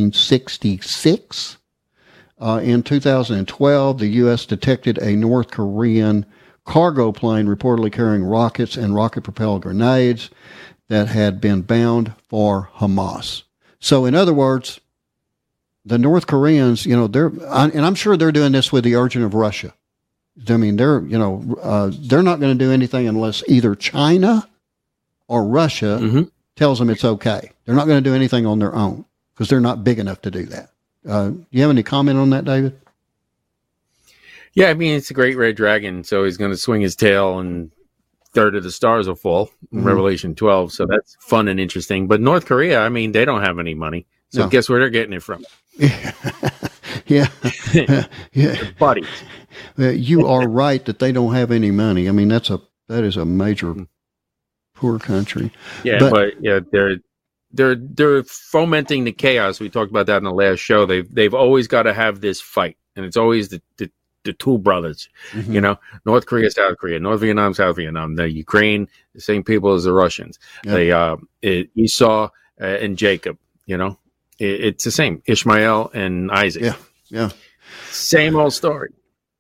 [SPEAKER 1] 1966. In 2012, the U.S. detected a North Korean cargo plane reportedly carrying rockets and rocket-propelled grenades that had been bound for Hamas. So in other words, the North Koreans, and I'm sure they're doing this with the urging of Russia. I mean, they're not going to do anything unless either China or Russia tells them it's okay. They're not going to do anything on their own because they're not big enough to do that. Do you have any comment on that, David?
[SPEAKER 2] Yeah, I mean, it's a great red dragon, so he's going to swing his tail and third of the stars will fall in Revelation 12. So that's fun and interesting. But North Korea, I mean, they don't have any money. So guess where they're getting it from?
[SPEAKER 1] Yeah.
[SPEAKER 2] Buddies.
[SPEAKER 1] You are right that they don't have any money. I mean, that is a major poor country.
[SPEAKER 2] Yeah, but they're fomenting the chaos. We talked about that in the last show. They've always got to have this fight, and it's always the two brothers. North Korea, South Korea, North Vietnam, South Vietnam, the Ukraine, the same people as the Russians. Yep. Esau and Jacob. It's the same. Ishmael and Isaac.
[SPEAKER 1] Yeah.
[SPEAKER 2] Same old story.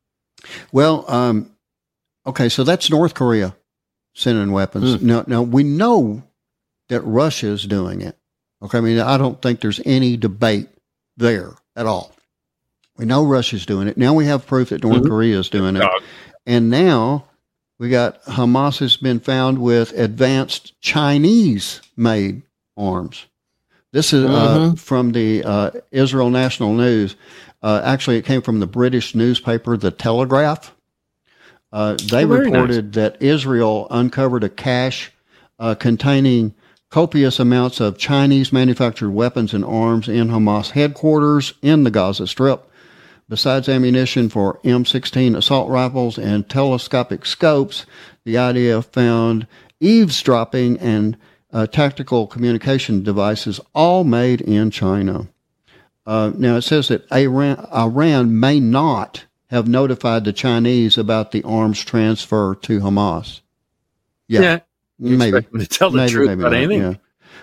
[SPEAKER 1] Well, okay, so that's North Korea sending weapons. Now we know that Russia's doing it. Okay, I mean, I don't think there's any debate there at all. We know Russia's doing it. Now we have proof that North Korea is doing it. And now we got Hamas has been found with advanced Chinese-made arms. This is from the Israel National News. Actually, it came from the British newspaper, The Telegraph. They reported that Israel uncovered a cache containing copious amounts of Chinese-manufactured weapons and arms in Hamas headquarters in the Gaza Strip. Besides ammunition for M16 assault rifles and telescopic scopes, the IDF found eavesdropping and tactical communication devices, all made in China. Now, it says that Iran may not have notified the Chinese about the arms transfer to Hamas.
[SPEAKER 2] Yeah.
[SPEAKER 1] Maybe.
[SPEAKER 2] To tell the truth about anything.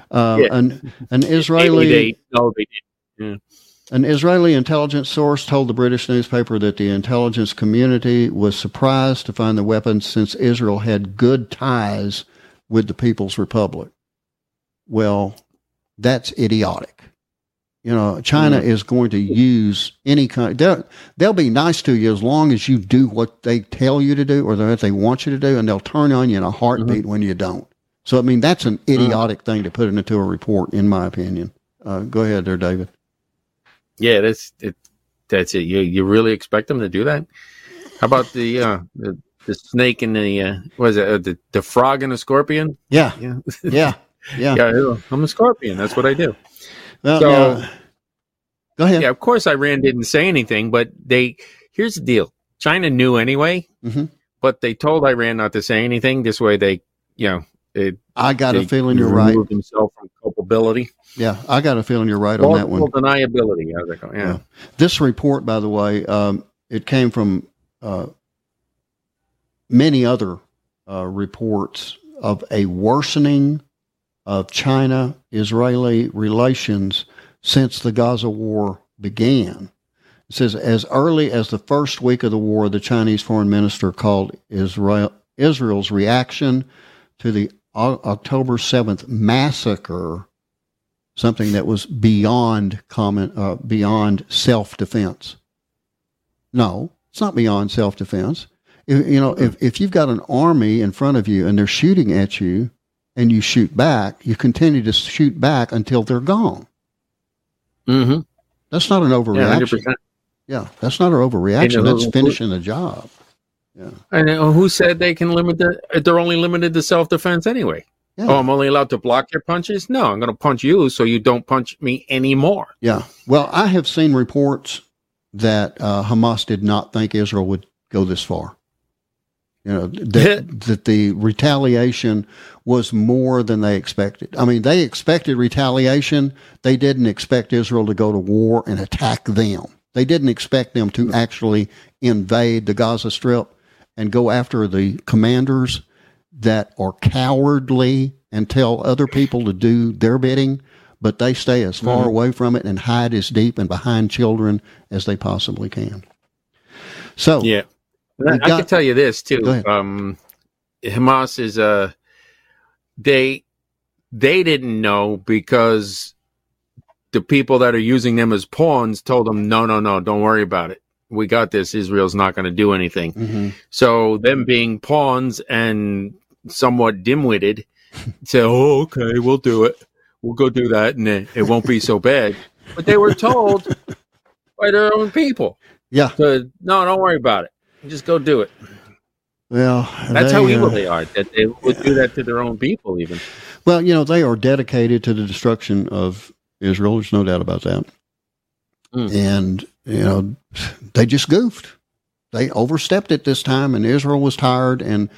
[SPEAKER 1] An Israeli...
[SPEAKER 2] they did.
[SPEAKER 1] An Israeli intelligence source told the British newspaper that the intelligence community was surprised to find the weapons since Israel had good ties with the People's Republic. Well, that's idiotic. You know, China is going to use any kind. They'll be nice to you as long as you do what they tell you to do or what they want you to do, and they'll turn on you in a heartbeat when you don't. So, I mean, that's an idiotic thing to put into a report, in my opinion. Go ahead there, David.
[SPEAKER 2] Yeah, that's it. You really expect them to do that? How about the snake and the frog and the scorpion?
[SPEAKER 1] Yeah.
[SPEAKER 2] Yeah, I'm a scorpion. That's what I do.
[SPEAKER 1] Well,
[SPEAKER 2] so,
[SPEAKER 1] go ahead.
[SPEAKER 2] Yeah, of course Iran didn't say anything, but here's the deal. China knew anyway, but they told Iran not to say anything. This way
[SPEAKER 1] I got a feeling you're right.
[SPEAKER 2] Removed himself from culpability.
[SPEAKER 1] Yeah, I got a feeling you're right on that one.
[SPEAKER 2] Deniability. How's that going? Yeah.
[SPEAKER 1] This report, by the way, it came from many other reports of a worsening of China-Israeli relations since the Gaza war began. It says, as early as the first week of the war, the Chinese foreign minister called Israel's reaction to the October 7th massacre something that was beyond self-defense. No, it's not beyond self-defense. If you've got an army in front of you and they're shooting at you and you shoot back, you continue to shoot back until they're gone.
[SPEAKER 2] Mm-hmm.
[SPEAKER 1] That's not an overreaction.
[SPEAKER 2] Yeah,
[SPEAKER 1] that's not an overreaction. That's finishing the job. Yeah.
[SPEAKER 2] And who said they can they're only limited to self-defense anyway? Yeah. Oh, I'm only allowed to block your punches? No, I'm going to punch you so you don't punch me anymore.
[SPEAKER 1] Yeah. Well, I have seen reports that Hamas did not think Israel would go this far. That the retaliation was more than they expected. I mean, they expected retaliation. They didn't expect Israel to go to war and attack them. They didn't expect them to actually invade the Gaza Strip and go after the commanders that are cowardly and tell other people to do their bidding, but they stay as far away from it and hide as deep and behind children as they possibly can. So,
[SPEAKER 2] yeah. I can tell you this too. Hamas is they didn't know because the people that are using them as pawns told them, no, don't worry about it. We got this. Israel's not going to do anything. Mm-hmm. So them being pawns and somewhat dim-witted say, oh, okay, we'll do it. We'll go do that and it won't be so bad. But they were told by their own people.
[SPEAKER 1] Yeah.
[SPEAKER 2] No, don't worry about it. Just go do it.
[SPEAKER 1] Well,
[SPEAKER 2] that's how evil they are, that they would do that to their own people even.
[SPEAKER 1] Well, they are dedicated to the destruction of Israel. There's no doubt about that. And, they just goofed. They overstepped it this time, and Israel was tired. And,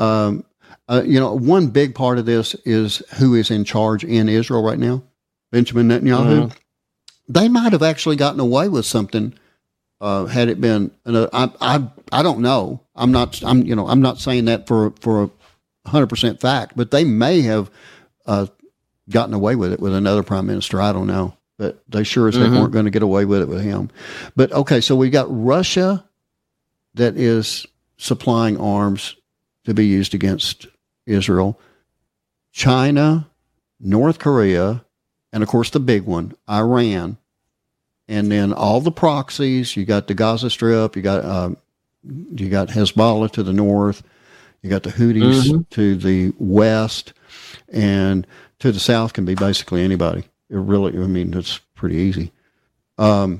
[SPEAKER 1] one big part of this is who is in charge in Israel right now, Benjamin Netanyahu. Mm-hmm. They might have actually gotten away with something had it been. I don't know. I'm not saying that for 100% fact, but they may have gotten away with it with another prime minister. I don't know. But they sure as heck weren't going to get away with it with him. But, okay, so we got Russia that is supplying arms to be used against Israel, China, North Korea, and, of course, the big one, Iran. And then all the proxies. You got the Gaza Strip. You got Hezbollah to the north. You got the Houthis to the west. And to the south can be basically anybody. It's pretty easy. Now,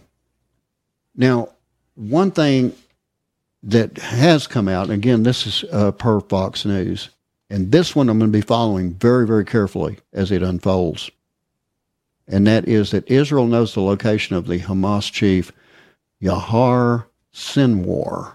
[SPEAKER 1] one thing that has come out, and again, this is per Fox News, and this one I'm going to be following very, very carefully as it unfolds, and that is that Israel knows the location of the Hamas chief, Yahya Sinwar.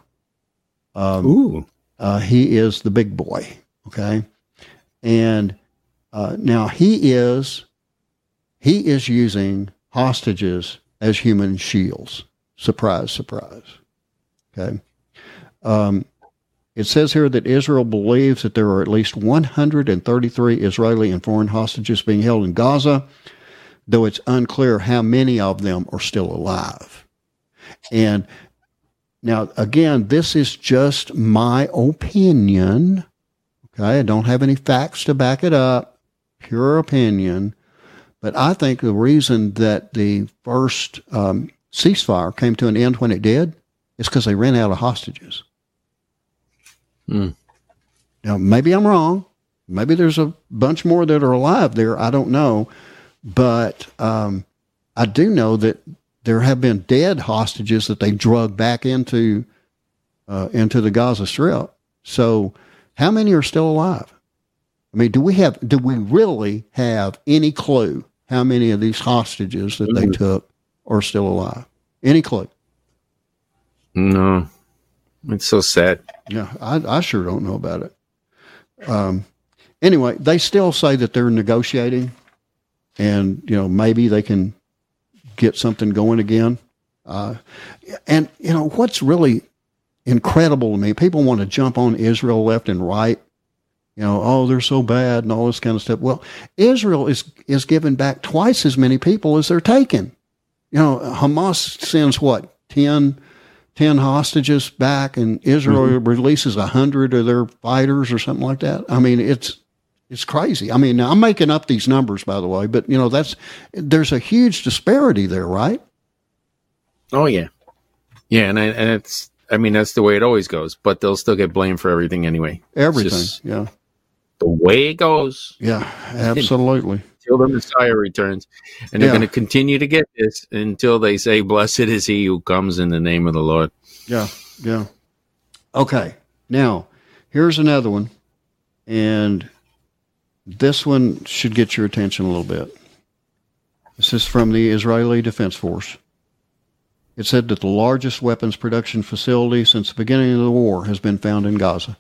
[SPEAKER 1] He is the big boy, okay? And now he is using hostages as human shields. Surprise, surprise. Okay. It says here that Israel believes that there are at least 133 Israeli and foreign hostages being held in Gaza, though it's unclear how many of them are still alive. And now, again, this is just my opinion. Okay. I don't have any facts to back it up. Pure opinion. But I think the reason that the first ceasefire came to an end when it did is because they ran out of hostages. Now, maybe I'm wrong. Maybe there's a bunch more that are alive there. I don't know. But I do know that there have been dead hostages that they drug back into the Gaza Strip. So how many are still alive? I mean, do we really have any clue how many of these hostages that they took are still alive? Any clue?
[SPEAKER 2] No. It's so sad.
[SPEAKER 1] Yeah, I sure don't know about it. Anyway, they still say that they're negotiating, and maybe they can get something going again. And what's really incredible to me, people want to jump on Israel left and right. They're so bad and all this kind of stuff. Well, Israel is giving back twice as many people as they're taking. Hamas sends 10 hostages back, and Israel releases 100 of their fighters or something like that. I mean, it's crazy. I mean, I'm making up these numbers, by the way, but there's a huge disparity there, right?
[SPEAKER 2] Oh yeah, yeah, and it's. I mean, that's the way it always goes. But they'll still get blamed for everything anyway.
[SPEAKER 1] Everything, yeah.
[SPEAKER 2] The way it goes.
[SPEAKER 1] Yeah, absolutely.
[SPEAKER 2] Until the Messiah returns, and they're going to continue to get this until they say, "Blessed is he who comes in the name of the Lord."
[SPEAKER 1] Yeah, yeah. Okay, now here's another one, and this one should get your attention a little bit. This is from the Israeli Defense Force. It said that the largest weapons production facility since the beginning of the war has been found in Gaza.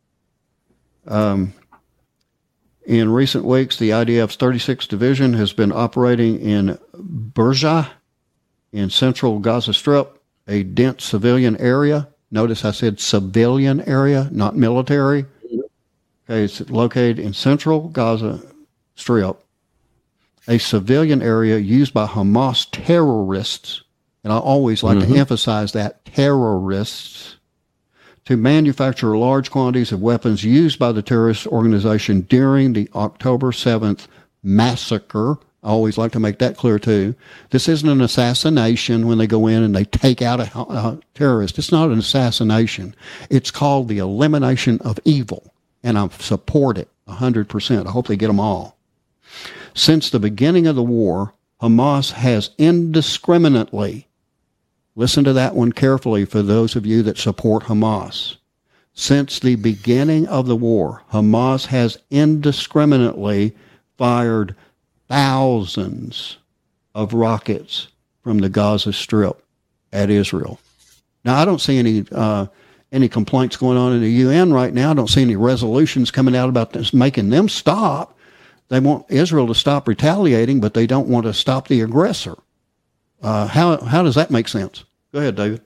[SPEAKER 1] In recent weeks, the IDF's 36th Division has been operating in Beersheba in central Gaza Strip, a dense civilian area. Notice I said civilian area, not military. Okay, it's located in central Gaza Strip, a civilian area used by Hamas terrorists, and I always like to emphasize that, terrorists, to manufacture large quantities of weapons used by the terrorist organization during the October 7th massacre. I always like to make that clear, too. This isn't an assassination when they go in and they take out a terrorist. It's not an assassination. It's called the elimination of evil, and I support it 100%. I hope they get them all. Since the beginning of the war, Hamas has indiscriminately, listen to that one carefully for those of you that support Hamas. Since the beginning of the war, Hamas has indiscriminately fired thousands of rockets from the Gaza Strip at Israel. Now, I don't see any complaints going on in the UN right now. I don't see any resolutions coming out about this, making them stop. They want Israel to stop retaliating, but they don't want to stop the aggressor. How does that make sense? Go ahead, David.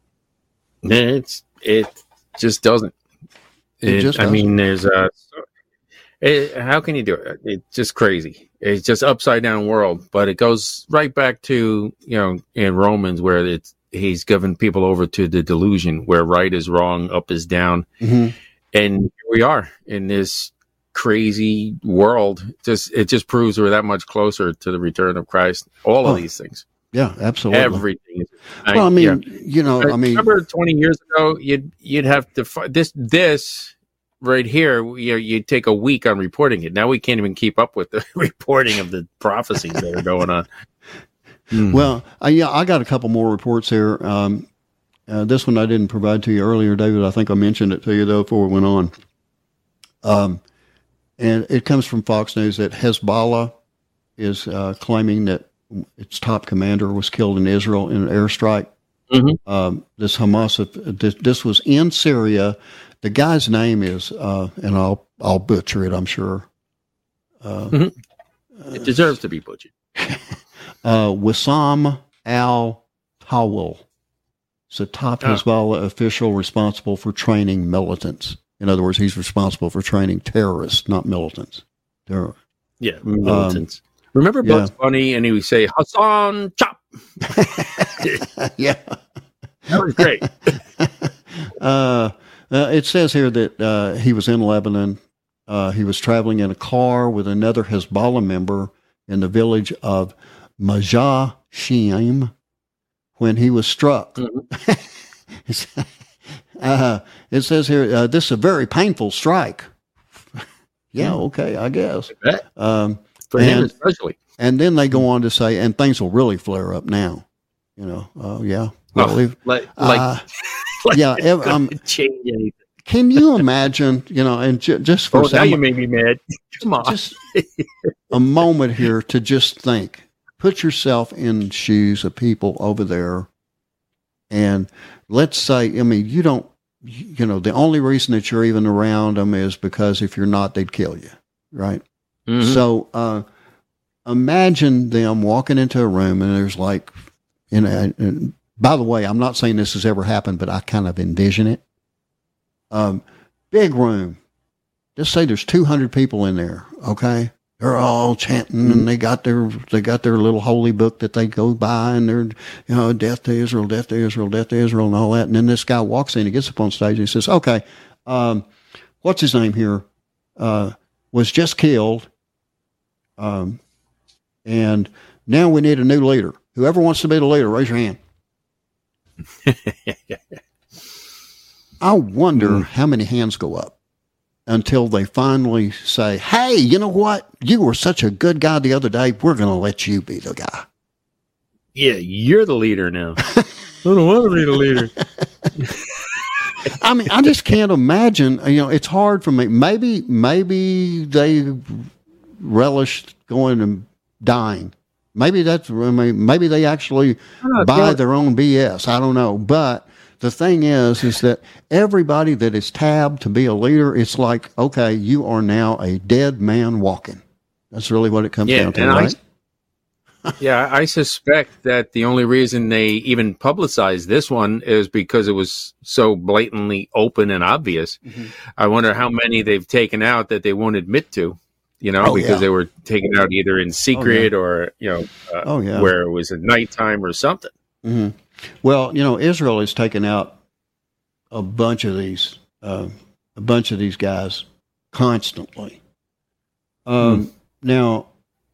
[SPEAKER 2] It just doesn't. I mean, there's how can you do it? It's just crazy. It's just upside down world. But it goes right back to in Romans where he's given people over to the delusion where right is wrong, up is down, and here we are in this crazy world. It just proves we're that much closer to the return of Christ. All of these things.
[SPEAKER 1] Yeah, absolutely.
[SPEAKER 2] Everything.
[SPEAKER 1] Well, I mean,
[SPEAKER 2] remember 20 years ago, you'd have to this right here. You'd take a week on reporting it. Now we can't even keep up with the reporting of the prophecies that are going on.
[SPEAKER 1] Well, I got a couple more reports here. This one I didn't provide to you earlier, David. I think I mentioned it to you though before we went on. And it comes from Fox News that Hezbollah is claiming that its top commander was killed in Israel in an airstrike. This Hamas, this was in Syria. The guy's name is, and I'll butcher it, I'm sure.
[SPEAKER 2] It deserves to be butchered.
[SPEAKER 1] Wissam al-Tawil. It's a top Hezbollah official responsible for training militants. In other words, he's responsible for training terrorists, not militants.
[SPEAKER 2] Yeah, militants. Remember Bugs Bunny, and he would say, Hassan Chop.
[SPEAKER 1] Yeah.
[SPEAKER 2] That was great.
[SPEAKER 1] It says here that he was in Lebanon. He was traveling in a car with another Hezbollah member, in the village of Majashim when he was struck. Mm-hmm. It says here, this is a very painful strike. Yeah, okay, I guess.
[SPEAKER 2] For him especially.
[SPEAKER 1] And then they go on to say, and things will really flare up now. Yeah. Well, yeah,
[SPEAKER 2] change anything.
[SPEAKER 1] Can you imagine, and just for
[SPEAKER 2] now you made me mad. Come on.
[SPEAKER 1] Just a moment here to just think. Put yourself in the shoes of people over there. And let's say, you don't, the only reason that you're even around them is because if you're not, they'd kill you. Right. Mm-hmm. So, imagine them walking into a room and there's like, and by the way, I'm not saying this has ever happened, but I kind of envision it. Big room. Just say there's 200 people in there. Okay. They're all chanting and they got their little holy book that they go by and they're, death to Israel, death to Israel, death to Israel and all that. And then this guy walks in, he gets up on stage and he says, okay, what's his name here? Was just killed. And now we need a new leader. Whoever wants to be the leader, raise your hand. I wonder how many hands go up until they finally say, hey, you know what? You were such a good guy the other day. We're going to let you be the guy.
[SPEAKER 2] Yeah, you're the leader now. I don't want to be the leader.
[SPEAKER 1] I mean, I just can't imagine. It's hard for me. Maybe they relished going and dying. Maybe they actually buy their own BS. I don't know. But the thing is that everybody that is tabbed to be a leader, it's like, okay, you are now a dead man walking. That's really what it comes down to, right?
[SPEAKER 2] I suspect that the only reason they even publicized this one is because it was so blatantly open and obvious. Mm-hmm. I wonder how many they've taken out that they won't admit to. Because they were taken out either in secret or, where it was at nighttime or something.
[SPEAKER 1] Mm-hmm. Well, Israel has taken out a bunch of these guys constantly. Now,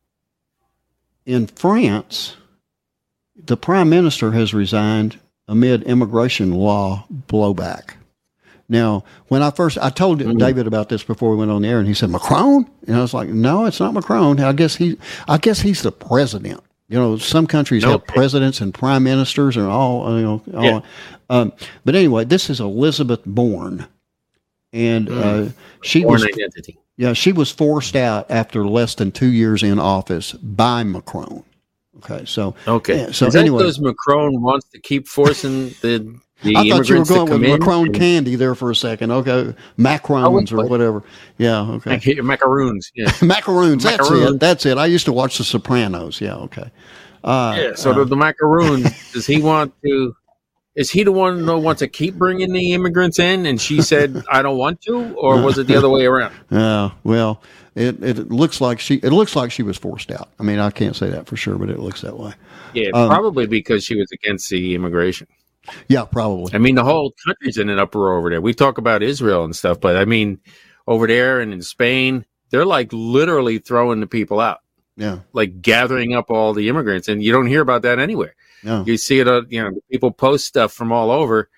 [SPEAKER 1] in France, the prime minister has resigned amid immigration law blowback. Now, when I told David about this before we went on the air, and he said, Macron? And I was like, no, it's not Macron. I guess he's the president. Some countries have presidents and prime ministers and all. But anyway, this is Elizabeth Borne, and she was
[SPEAKER 2] identity.
[SPEAKER 1] Yeah, she was forced out after less than 2 years in office by Macron. Okay, so
[SPEAKER 2] is that because Macron wants to keep forcing the
[SPEAKER 1] I thought you were going with Macron candy there for a second. Okay, macarons or whatever. Yeah, okay.
[SPEAKER 2] Macaroons. Yeah,
[SPEAKER 1] macaroons. That's it. I used to watch The Sopranos. Yeah, okay.
[SPEAKER 2] So the macaroons. Does he want to? Is he the one who wants to keep bringing the immigrants in? And she said, "I don't want to," or was it the other way around?
[SPEAKER 1] Well, it looks like she was forced out. I mean, I can't say that for sure, but it looks that way.
[SPEAKER 2] Yeah, probably because she was against the immigration.
[SPEAKER 1] Yeah, probably.
[SPEAKER 2] I mean, the whole country's in an uproar over there. We talk about Israel and stuff, but I mean, over there and in Spain, they're like literally throwing the people out.
[SPEAKER 1] Yeah.
[SPEAKER 2] Like gathering up all the immigrants, and you don't hear about that anywhere.
[SPEAKER 1] No.
[SPEAKER 2] You see it, people post stuff from all over,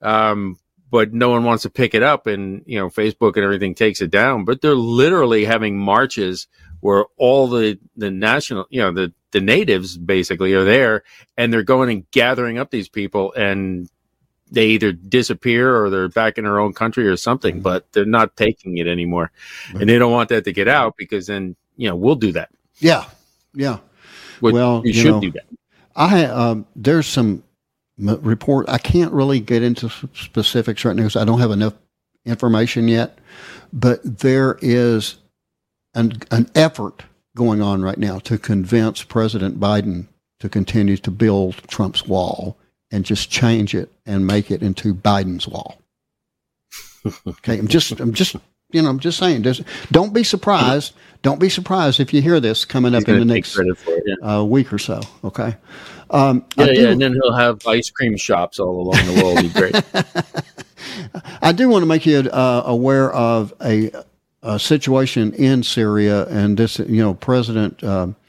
[SPEAKER 2] but no one wants to pick it up, and, Facebook and everything takes it down. But they're literally having marches where all the national, the natives basically are there, and they're going and gathering up these people, and they either disappear or they're back in their own country or something, but they're not taking it anymore. Right. And they don't want that to get out because then, we'll do that.
[SPEAKER 1] Yeah. Yeah.
[SPEAKER 2] You should do that.
[SPEAKER 1] There's some report. I can't really get into specifics right now because I don't have enough information yet, but there is an effort going on right now to convince President Biden to continue to build Trump's wall and just change it and make it into Biden's wall. Okay, I'm just saying. Don't be surprised. Don't be surprised if you hear this coming up in the next week or so. Okay.
[SPEAKER 2] And then he'll have ice cream shops all along the world. It'd be great.
[SPEAKER 1] I do want to make you aware of a situation in Syria, and this, President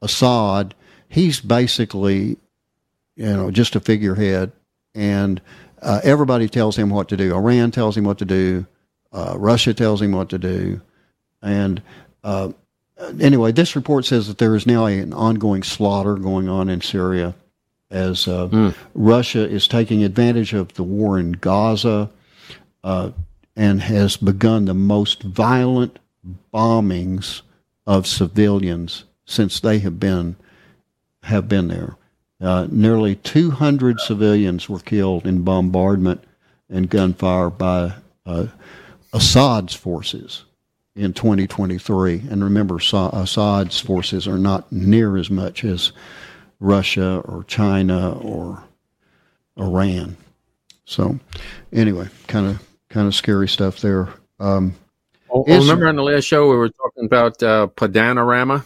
[SPEAKER 1] Assad, he's basically, just a figurehead, and everybody tells him what to do. Iran tells him what to do. Russia tells him what to do. And anyway, this report says that there is now an ongoing slaughter going on in Syria as Russia is taking advantage of the war in Gaza and has begun the most violent bombings of civilians since they have been there. Nearly 200 civilians were killed in bombardment and gunfire by Assad's forces in 2023. And remember, Assad's forces are not near as much as Russia or China or Iran. So anyway, kind of scary stuff there.
[SPEAKER 2] Remember on the last show we were talking about Padan Aram?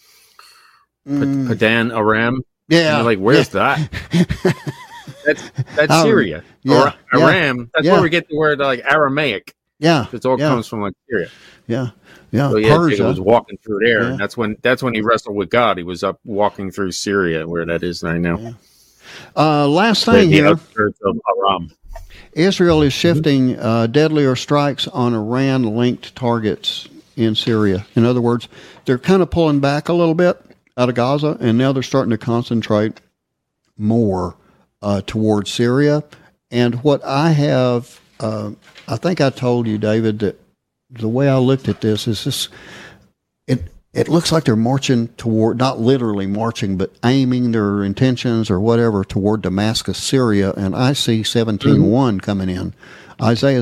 [SPEAKER 2] Padan Aram?
[SPEAKER 1] Yeah.
[SPEAKER 2] And you're like, where's that? That's Syria.
[SPEAKER 1] Yeah,
[SPEAKER 2] or Aram. That's where we get the word like Aramaic.
[SPEAKER 1] Yeah.
[SPEAKER 2] It all comes from like Syria.
[SPEAKER 1] Yeah. Yeah.
[SPEAKER 2] So
[SPEAKER 1] Persia.
[SPEAKER 2] Jacob was walking through there, and that's when he wrestled with God. He was up walking through Syria, where that is right now.
[SPEAKER 1] Yeah. Last thing here.
[SPEAKER 2] Outskirts of Aram.
[SPEAKER 1] Israel is shifting deadlier strikes on Iran-linked targets in Syria. In other words, they're kind of pulling back a little bit out of Gaza, and now they're starting to concentrate more towards Syria. And what I have, I think I told you, David, that the way I looked at this is this. It looks like they're marching toward, not literally marching, but aiming their intentions or whatever toward Damascus, Syria. And I see 17:1 coming in, Isaiah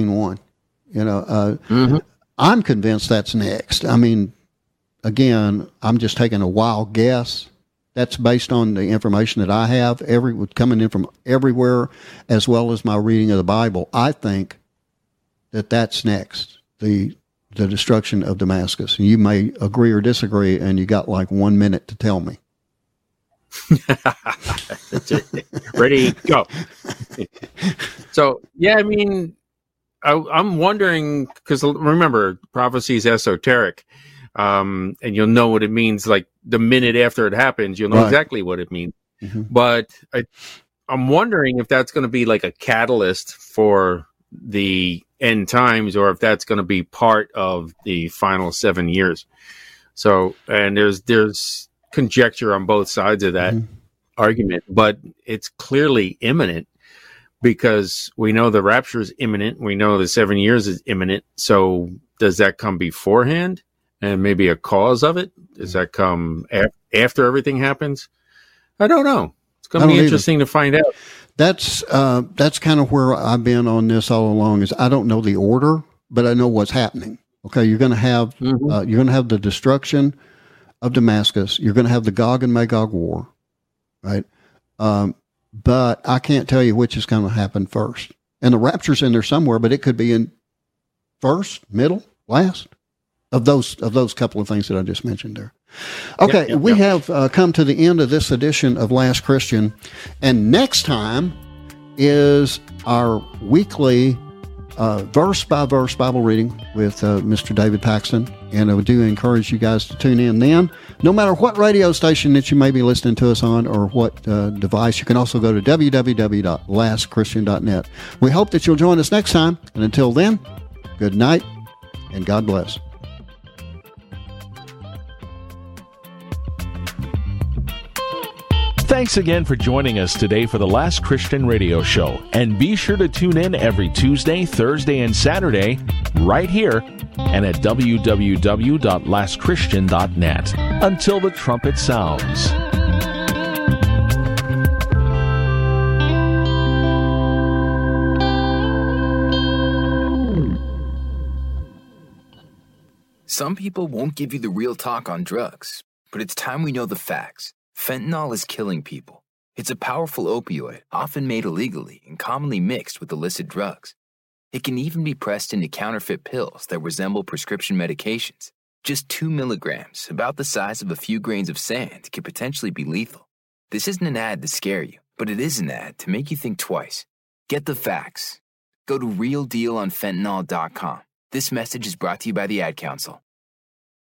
[SPEAKER 1] 17:1. I'm convinced that's next. I mean, again, I'm just taking a wild guess. That's based on the information that I have, coming in from everywhere, as well as my reading of the Bible. I think that that's next. The destruction of Damascus. You may agree or disagree, and you got like 1 minute to tell me.
[SPEAKER 2] That's it. Ready, go. So, yeah, I mean, I'm wondering, because remember, prophecy is esoteric, and you'll know what it means, like the minute after it happens, you'll know exactly what it means. But I'm wondering if that's going to be like a catalyst for the end times, or if that's going to be part of the final 7 years. So, and there's conjecture on both sides of that argument, but it's clearly imminent because we know the rapture is imminent. We know the 7 years is imminent. So does that come beforehand and maybe a cause of it? Does that come after everything happens? I don't know. It's going to be interesting to find out.
[SPEAKER 1] That's kind of where I've been on this all along. Is I don't know the order, but I know what's happening. Okay, you're going to have the destruction of Damascus. You're going to have the Gog and Magog war, right? But I can't tell you which is going to happen first. And the rapture's in there somewhere, but it could be in first, middle, last of those couple of things that I just mentioned there. Okay, we have come to the end of this edition of Last Christian, and next time is our weekly verse-by-verse Bible reading with Mr. David Paxton, and I do encourage you guys to tune in then. No matter what radio station that you may be listening to us on or what device, you can also go to www.lastchristian.net. We hope that you'll join us next time, and until then, good night, and God bless.
[SPEAKER 12] Thanks again for joining us today for the Last Christian Radio Show. And be sure to tune in every Tuesday, Thursday, and Saturday right here and at www.lastchristian.net. Until the trumpet sounds.
[SPEAKER 13] Some people won't give you the real talk on drugs, but it's time we know the facts. Fentanyl is killing people. It's a powerful opioid, often made illegally and commonly mixed with illicit drugs. It can even be pressed into counterfeit pills that resemble prescription medications. Just 2 milligrams, about the size of a few grains of sand, can potentially be lethal. This isn't an ad to scare you, but it is an ad to make you think twice. Get the facts. Go to realdealonfentanyl.com. This message is brought to you by the Ad Council.